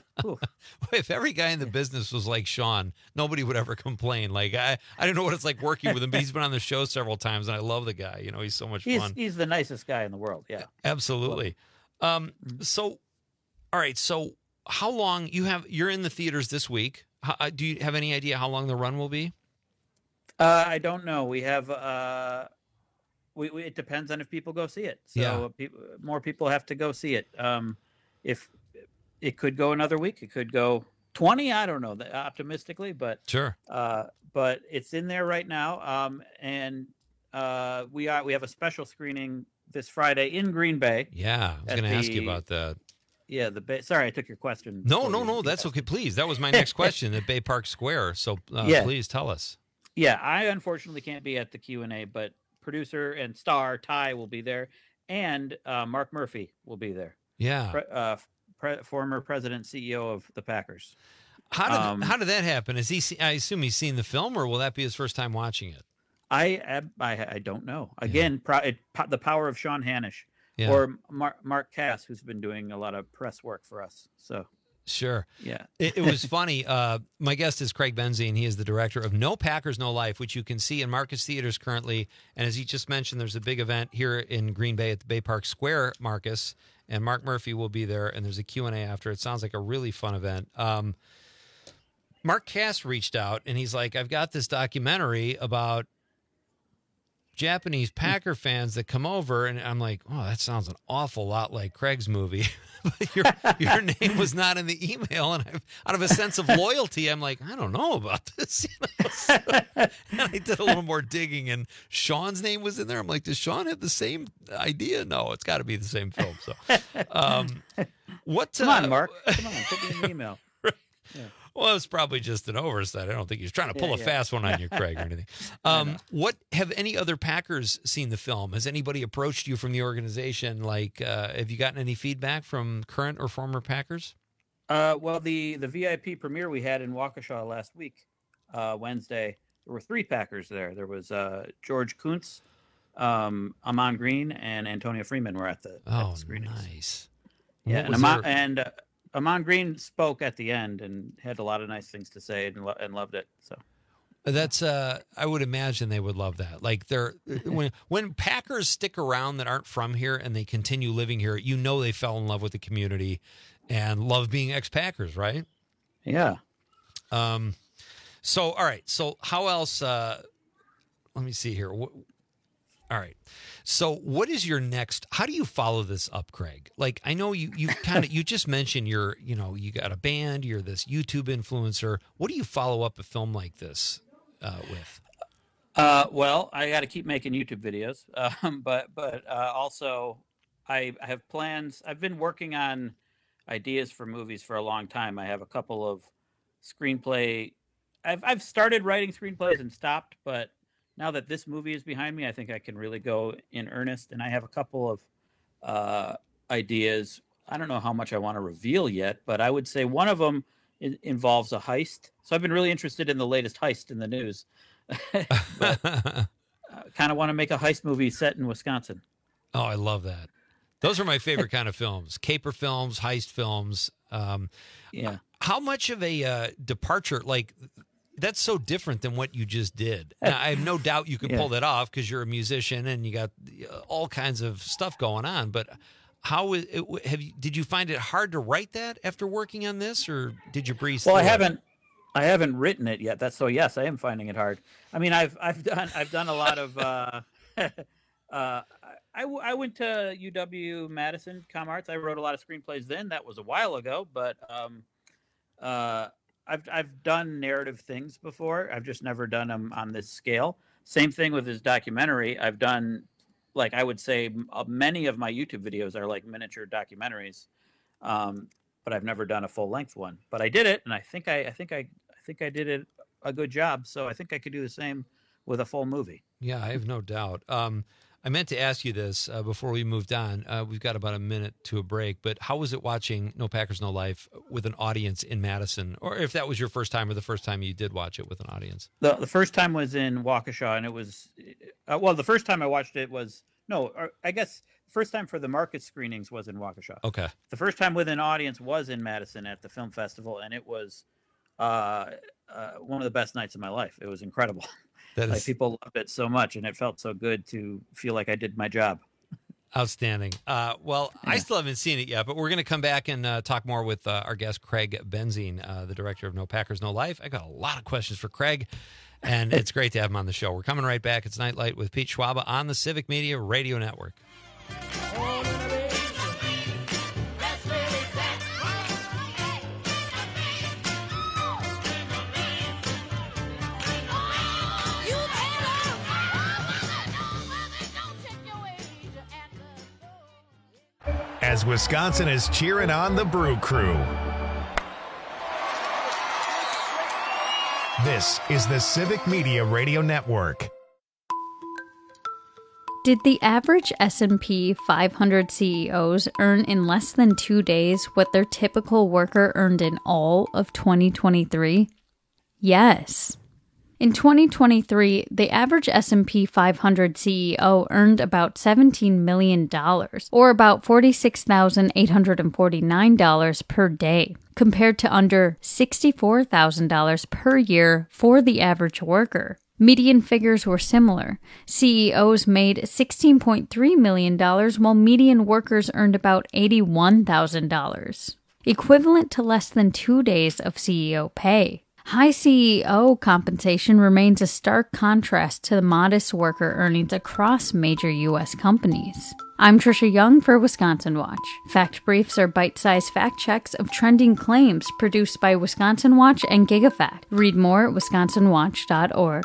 If every guy in the business was like Sean, nobody would ever complain. Like I, I don't know what it's like working with him, but he's been on the show several times, and I love the guy. You know, he's so much he's, fun. He's the nicest guy in the world. Yeah, absolutely. Um, so, all right. So, how long you have? You're in the theaters this week. How, do you have any idea how long the run will be? Uh, I don't know. We have. Uh, We, we, it depends on if people go see it. So yeah. people, more people have to go see it. Um, if it could go another week, it could go twenty. I don't know, optimistically, but sure. Uh, but it's in there right now. Um, and uh, we are we have a special screening this Friday in Green Bay. Yeah, I was going to ask you about that. Yeah, the Bay. Sorry, I took your question. No, no, no. That's okay. Please, that was my next question at Bay Park Square. So uh, yeah. please tell us. Yeah, I unfortunately can't be at the Q and A, but producer and star Ty will be there, and uh, Mark Murphy will be there. Yeah. Pre- uh, pre- former president, C E O of the Packers. How did Um, how did that happen? Is he? se- I assume he's seen the film, or will that be his first time watching it? I I, I don't know. Again, pro, it, po- the power of Sean Hannish Yeah. or Mark, Mark Cass, who's been doing a lot of press work for us. So Sure. Yeah. It, it was funny. Uh, my guest is Craig Benzine. He is the director of No Packers, No Life, which you can see in Marcus Theaters currently. And as he just mentioned, there's a big event here in Green Bay at the Bay Park Square, Marcus. And Mark Murphy will be there, and there's a Q and A after. It sounds like a really fun event. Um, Mark Cass reached out, and he's like, I've got this documentary about Japanese Packer fans that come over, and I'm like, oh, that sounds an awful lot like Craig's movie. But your your name was not in the email, and I've, out of a sense of loyalty, I'm like, I don't know about this. You know? So, and I did a little more digging, and Sean's name was in there. I'm like, does Sean have the same idea? No, it's got to be the same film. So, um, what? Come uh, on, Mark. Come on, put me in the email. Yeah. Well, it's probably just an oversight. I don't think he's trying to pull Yeah, a yeah. fast one on you, Craig, or anything. Um, what have any other Packers seen the film? Has anybody approached you from the organization? Like, uh, have you gotten any feedback from current or former Packers? Uh, well, the the V I P premiere we had in Waukesha last week, uh, Wednesday, there were three Packers there. There was uh, George Kuntz, um, Amon Green, and Antonio Freeman were at the, at Oh, the screenings. nice. Yeah, What and was Amon, their- and uh, Amon Green spoke at the end and had a lot of nice things to say and, lo- and loved it. So That's uh I would imagine they would love that. Like they're when when Packers stick around that aren't from here and they continue living here, you know they fell in love with the community and love being ex-Packers, right? Yeah. Um so all right, so how else uh let me see here. Wh- All right. So what is your next, how do you follow this up, Craig? Like, I know you, you kind of, you just mentioned you're, you know, you got a band, you're this YouTube influencer. What do you follow up a film like this uh, with? Uh, well, I got to keep making YouTube videos, um, but but uh, also I, I have plans. I've been working on ideas for movies for a long time. I have a couple of screenplay. I've I've started writing screenplays and stopped, but now that this movie is behind me, I think I can really go in earnest. And I have a couple of uh, ideas. I don't know how much I want to reveal yet, but I would say one of them in, involves a heist. So I've been really interested in the latest heist in the news. but, uh, kind of want to make a heist movie set in Wisconsin. Oh, I love that. Those are my favorite kind of films. Caper films, heist films. Um, yeah. How much of a uh, departure, like, that's so different than what you just did. Now, I have no doubt you could Yeah. pull that off because you're a musician and you got uh, all kinds of stuff going on. But how is it, have you, did you find it hard to write that after working on this, or did you breeze Well, I through it? haven't, I haven't written it yet. That's so. Yes, I am finding it hard. I mean, I've, I've done, I've done a lot of. Uh, uh, I, w- I went to U W Madison Com Arts. I wrote a lot of screenplays then. That was a while ago, but um, uh, I've I've done narrative things before. I've just never done them on this scale. Same thing with this documentary. I've done, like I would say, m- uh, many of my YouTube videos are like miniature documentaries, um, but I've never done a full length one. But I did it, and I think I I think I I think I did it a good job. So I think I could do the same with a full movie. Yeah, I have no doubt. Um, I meant to ask you this uh, before we moved on. Uh, we've got about a minute to a break, but how was it watching No Packers, No Life with an audience in Madison? Or if that was your first time or the first time you did watch it with an audience? The the first time was in Waukesha, and it was uh, well. The first time I watched it was no. Or I guess the first time for the market screenings was in Waukesha. Okay. The first time with an audience was in Madison at the film festival, and it was uh, uh, one of the best nights of my life. It was incredible. That like is people loved it so much, and it felt so good to feel like I did my job. outstanding. Uh, well, I still haven't seen it yet, but we're going to come back and uh, talk more with uh, our guest, Craig Benzine, uh, the director of No Packers, No Life. I got a lot of questions for Craig, and it's great to have him on the show. We're coming right back. It's Nightlight with Pete Schwaba on the Civic Media Radio Network. As Wisconsin is cheering on the Brew Crew. This is the Civic Media Radio Network. Did the average S and P five hundred C E Os earn in less than two days what their typical worker earned in all of twenty twenty-three? Yes. In twenty twenty-three, the average S and P five hundred C E O earned about seventeen million dollars, or about forty-six thousand eight hundred forty-nine dollars per day, compared to under sixty-four thousand dollars per year for the average worker. Median figures were similar. C E Os made sixteen point three million dollars, while median workers earned about eighty-one thousand dollars, equivalent to less than two days of C E O pay. High C E O compensation remains a stark contrast to the modest worker earnings across major U S companies. I'm Trisha Young for Wisconsin Watch. Fact Briefs are bite-sized fact checks of trending claims produced by Wisconsin Watch and GigaFact. Read more at wisconsin watch dot org.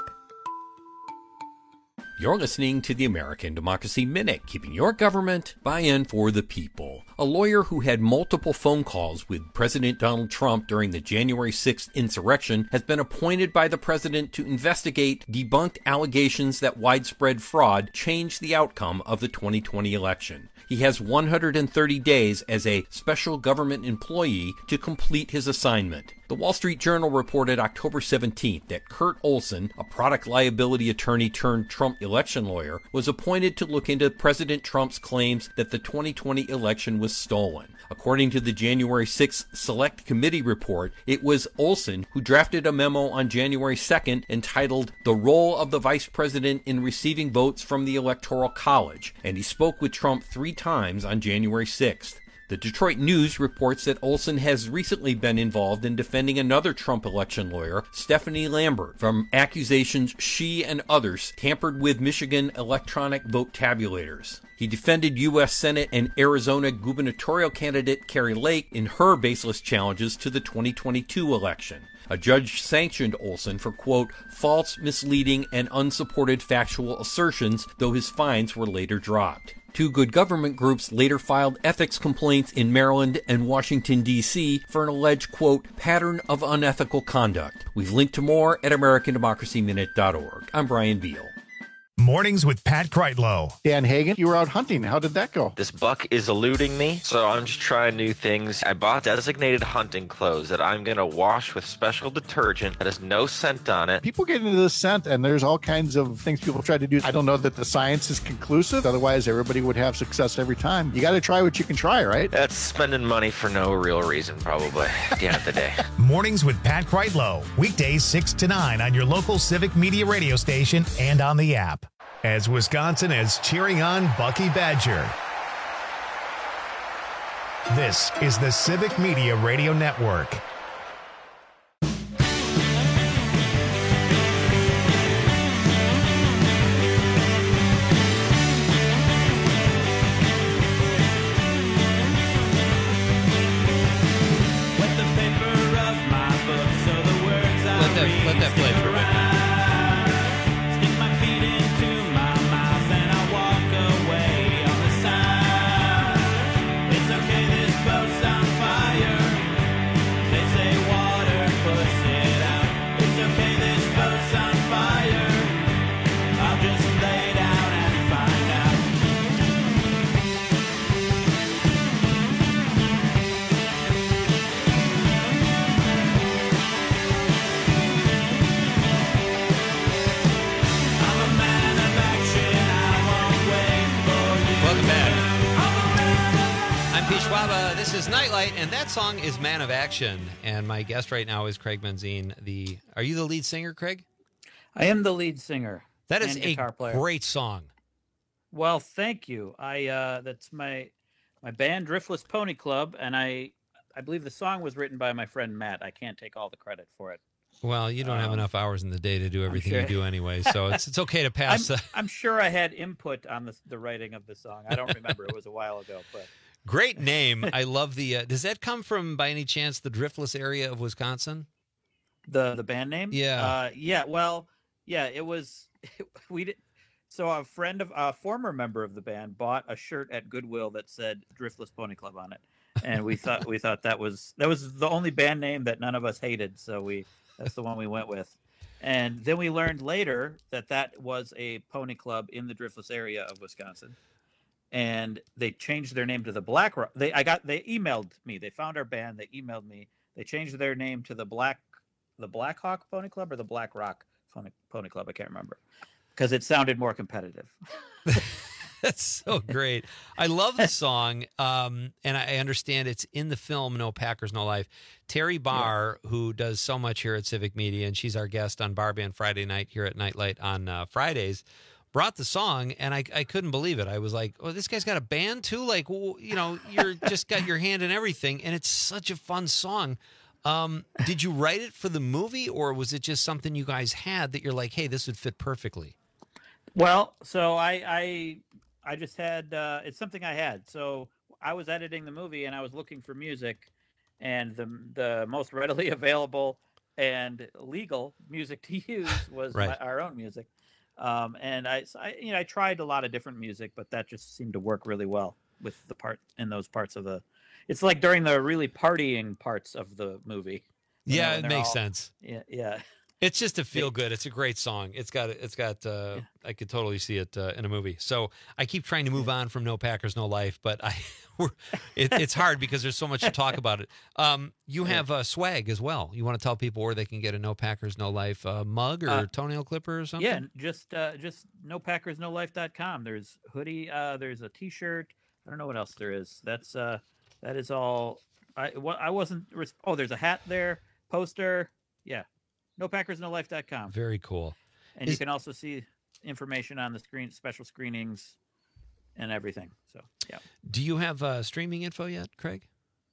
You're listening to the American Democracy Minute, keeping your government by and for the people. A lawyer who had multiple phone calls with President Donald Trump during the January sixth insurrection has been appointed by the president to investigate debunked allegations that widespread fraud changed the outcome of the twenty twenty election. He has one hundred thirty days as a special government employee to complete his assignment. The Wall Street Journal reported October seventeenth that Kurt Olson, a product liability attorney turned Trump election lawyer, was appointed to look into President Trump's claims that the twenty twenty election was stolen. According to the January sixth Select Committee report, it was Olson who drafted a memo on January second entitled "The Role of the Vice President in Receiving Votes from the Electoral College," and he spoke with Trump three times on January sixth. The Detroit News reports that Olson has recently been involved in defending another Trump election lawyer, Stephanie Lambert, from accusations she and others tampered with Michigan electronic vote tabulators. He defended U S Senate and Arizona gubernatorial candidate Kari Lake in her baseless challenges to the twenty twenty-two election. A judge sanctioned Olson for, quote, false, misleading, and unsupported factual assertions, though his fines were later dropped. Two good government groups later filed ethics complaints in Maryland and Washington, D C for an alleged, quote, pattern of unethical conduct. We've linked to more at american democracy minute dot org. I'm Brian Beal. Mornings with Pat Kreitlow. Dan Hagen, you were out hunting. How did that go? This buck is eluding me, so I'm just trying new things. I bought designated hunting clothes that I'm going to wash with special detergent that has no scent on it. People get into this scent, and there's all kinds of things people try to do. I don't know that the science is conclusive. Otherwise, everybody would have success every time. You got to try what you can try, right? That's spending money for no real reason, probably, at the end of the day. Mornings with Pat Kreitlow. Weekdays six to nine on your local Civic Media radio station and on the app. As Wisconsin is cheering on Bucky Badger. This is the Civic Media Radio Network. Let that, let that play for a minute. Schwaba, this is Nightlight, and that song is Man of Action. And my guest right now is Craig Benzine. The Are you the lead singer, Craig? I am the lead singer. That is and a guitar player. Great song. Well, thank you. I uh, that's my my band, Driftless Pony Club, and I I believe the song was written by my friend Matt. I can't take all the credit for it. Well, you don't um, have enough hours in the day to do everything sure. you do anyway, so it's it's okay to pass. I'm, I'm sure I had input on the the writing of the song. I don't remember; it was a while ago. But great name. I love the. Uh, does that come from, by any chance, the Driftless area of Wisconsin? The the band name? Yeah, uh, yeah. Well, yeah. It was we did. So a friend of a former member of the band bought a shirt at Goodwill that said Driftless Pony Club on it, and we thought we thought that was that was the only band name that none of us hated. So we. That's the one we went with. And then we learned later that that was a pony club in the Driftless area of Wisconsin. And they changed their name to the Black Rock. They I got they emailed me. They found our band. They emailed me. They changed their name to the Black the Black Hawk Pony Club or the Black Rock Pony, Pony Club. I can't remember because it sounded more competitive. That's so great. I love the song, um, and I understand it's in the film No Packers, No Life. Terry Barr, yeah. who does so much here at Civic Media, and she's our guest on Bar Band Friday night here at Nightlight on uh, Fridays, brought the song, and I, I couldn't believe it. I was like, oh, this guy's got a band too? Like, well, you know, you're just got your hand in everything, and it's such a fun song. Um, did you write it for the movie, or was it just something you guys had that you're like, hey, this would fit perfectly? Well, so I... I... I just had, uh, it's something I had. So I was editing the movie and I was looking for music, and the the most readily available and legal music to use was right. my, our own music. Um, and I, I, you know, I tried a lot of different music, but that just seemed to work really well with the part in those parts of the, it's like during the really partying parts of the movie. Yeah, know, it makes all, sense. Yeah. Yeah. It's just a feel good. It's a great song. It's got, it's got, uh, yeah. I could totally see it uh, in a movie. So I keep trying to move on from No Packers, No Life, but I, we're, it, it's hard because there's so much to talk about it. Um, you have uh, swag as well. You want to tell people where they can get a No Packers, No Life uh, mug or uh, toenail clipper or something? Yeah, just, uh, just no packers no life dot com. There's hoodie. Uh, there's a t-shirt. I don't know what else there is. That's, uh, that is all. I, what, I wasn't, oh, there's a hat there, poster. Yeah. no packers no life dot com. Very cool. And Is, you can also see information on the screen, special screenings and everything. So, yeah. Do you have uh, streaming info yet, Craig?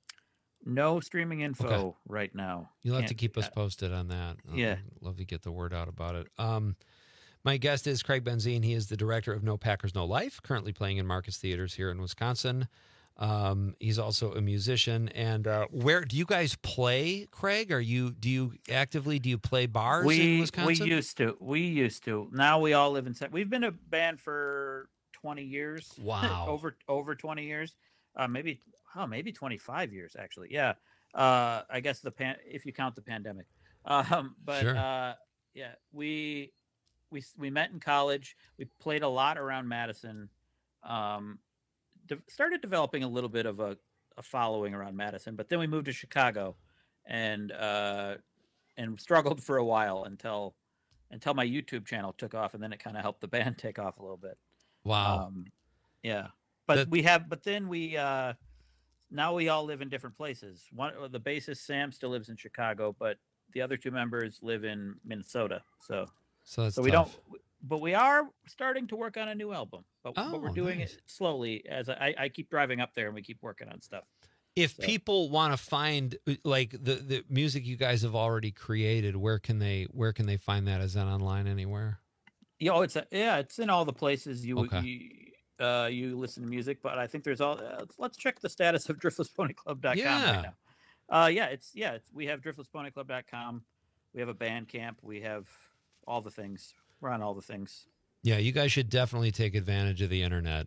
No streaming info okay. right now. You'll have Can't to keep us posted on that. Yeah. I'd love to get the word out about it. Um, my guest is Craig Benzine. He is the director of No Packers, No Life, currently playing in Marcus Theaters here in Wisconsin. Um, he's also a musician. And uh, where do you guys play, Craig? Are you do you actively do you play bars we, in Wisconsin? We used to. We used to. Now we all live in. We've been a band for twenty years. Wow, over over twenty years. Uh, maybe oh maybe twenty-five years actually. Yeah. Uh, I guess the pan if you count the pandemic. Um, but sure. uh, yeah, we we we met in college. We played a lot around Madison. Um, started developing a little bit of a, a following around Madison, but then we moved to Chicago and uh, and struggled for a while until until my YouTube channel took off, and then it kind of helped the band take off a little bit. Wow. Um, yeah, but that... we have, but then we uh, now we all live in different places. One, the bassist Sam still lives in Chicago, but the other two members live in Minnesota. So so, that's so we tough. don't. But we are starting to work on a new album, but, oh, but we're doing nice. it slowly as I, I keep driving up there and we keep working on stuff. If so. people want to find like the, the music you guys have already created, where can they where can they find that? Is that online anywhere? Yeah, oh, it's a, yeah, it's in all the places you okay. you, uh, you listen to music. But I think there's all. Uh, let's check the status of driftless pony club dot com yeah. right now. Uh, yeah, it's yeah, it's, we have driftless pony club dot com. We have a Bandcamp. We have all the things. We're on all the things. Yeah, you guys should definitely take advantage of the internet.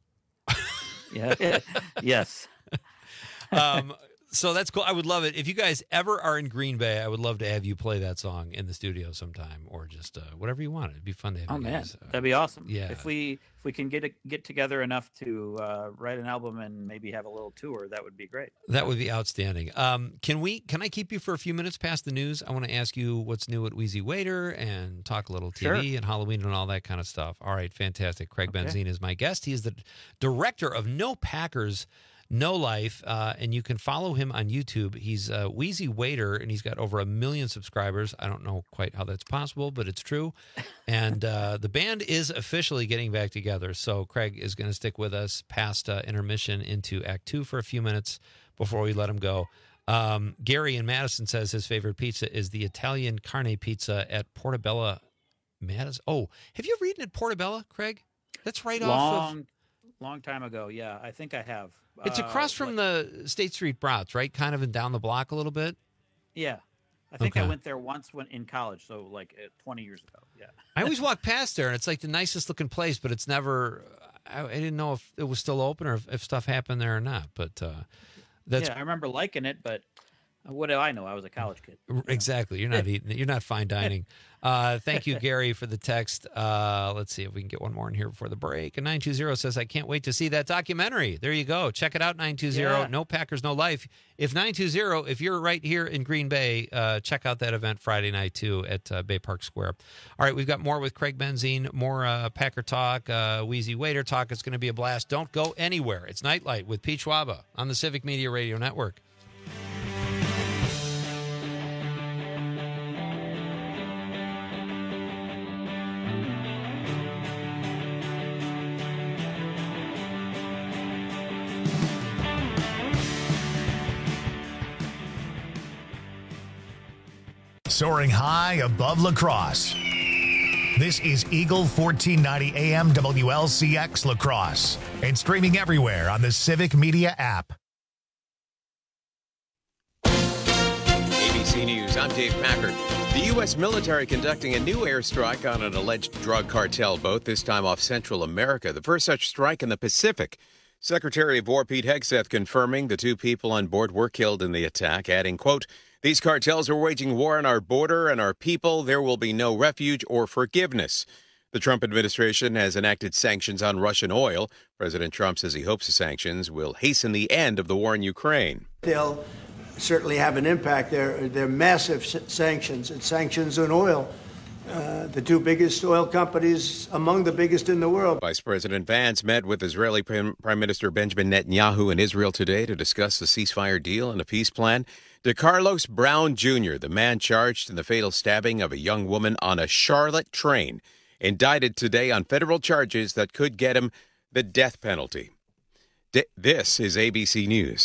yeah. Yes. um, so that's cool. I would love it. If you guys ever are in Green Bay, I would love to have you play that song in the studio sometime, or just uh, whatever you want. It'd be fun to have oh, you man. guys. Uh, That'd be awesome. Yeah. If we if we can get a, get together enough to uh, write an album and maybe have a little tour, that would be great. That would be outstanding. Um, can we? Can I keep you for a few minutes past the news? I want to ask you what's new at Wheezy Waiter and talk a little T V sure. and Halloween and all that kind of stuff. All right, fantastic. Craig okay. Benzine is my guest. He is the director of No Packers, No Life, uh, and you can follow him on YouTube. He's uh, Wheezy Waiter, and he's got over a million subscribers. I don't know quite how that's possible, but it's true. And uh, the band is officially getting back together. So Craig is going to stick with us past uh, intermission into Act Two for a few minutes before we let him go. Um, Gary in Madison says his favorite pizza is the Italian carne pizza at Portobello, Madison. Oh, have you ever eaten at Portobello, Craig? That's right long, off of... Long time ago, yeah. I think I have. It's across uh, from like, the State Street Brats, right? Kind of in down the block a little bit. Yeah, I think okay. I went there once when in college, so like uh, twenty years ago. Yeah, I always walk past there, and it's like the nicest looking place, but it's never. I, I didn't know if it was still open or if, if stuff happened there or not. But uh, that's yeah, I remember liking it, but What do I know? I was a college kid. Exactly. You're not eating. You're not fine dining. Uh, thank you, Gary, for the text. Uh, let's see if we can get one more in here before the break. And nine two zero says, I can't wait to see that documentary. There you go. Check it out, nine two zero. Yeah. No Packers, No Life. If nine two zero, if you're right here in Green Bay, uh, check out that event Friday night, too, at uh, Bay Park Square. All right, we've got more with Craig Benzine, more uh, Packer talk, uh, Wheezy Waiter talk. It's going to be a blast. Don't go anywhere. It's Nightlight with Pete Schwaba on the Civic Media Radio Network. Soaring high above La Crosse. This is Eagle fourteen ninety A M W L C X La Crosse and streaming everywhere on the Civic Media app. A B C News, I'm Dave Packard. The U S military conducting a new airstrike on an alleged drug cartel boat, this time off Central America, the first such strike in the Pacific. Secretary of War Pete Hegseth confirming the two people on board were killed in the attack, adding, quote, these cartels are waging war on our border and our people. There will be no refuge or forgiveness. The Trump administration has enacted sanctions on Russian oil. President Trump says he hopes the sanctions will hasten the end of the war in Ukraine. They'll certainly have an impact. They're, they're massive sanctions, and sanctions on oil. Uh, the two biggest oil companies, among the biggest in the world. Vice President Vance met with Israeli Prime Minister Benjamin Netanyahu in Israel today to discuss the ceasefire deal and a peace plan. DeCarlos Brown Junior, the man charged in the fatal stabbing of a young woman on a Charlotte train, indicted today on federal charges that could get him the death penalty. D- this is A B C News.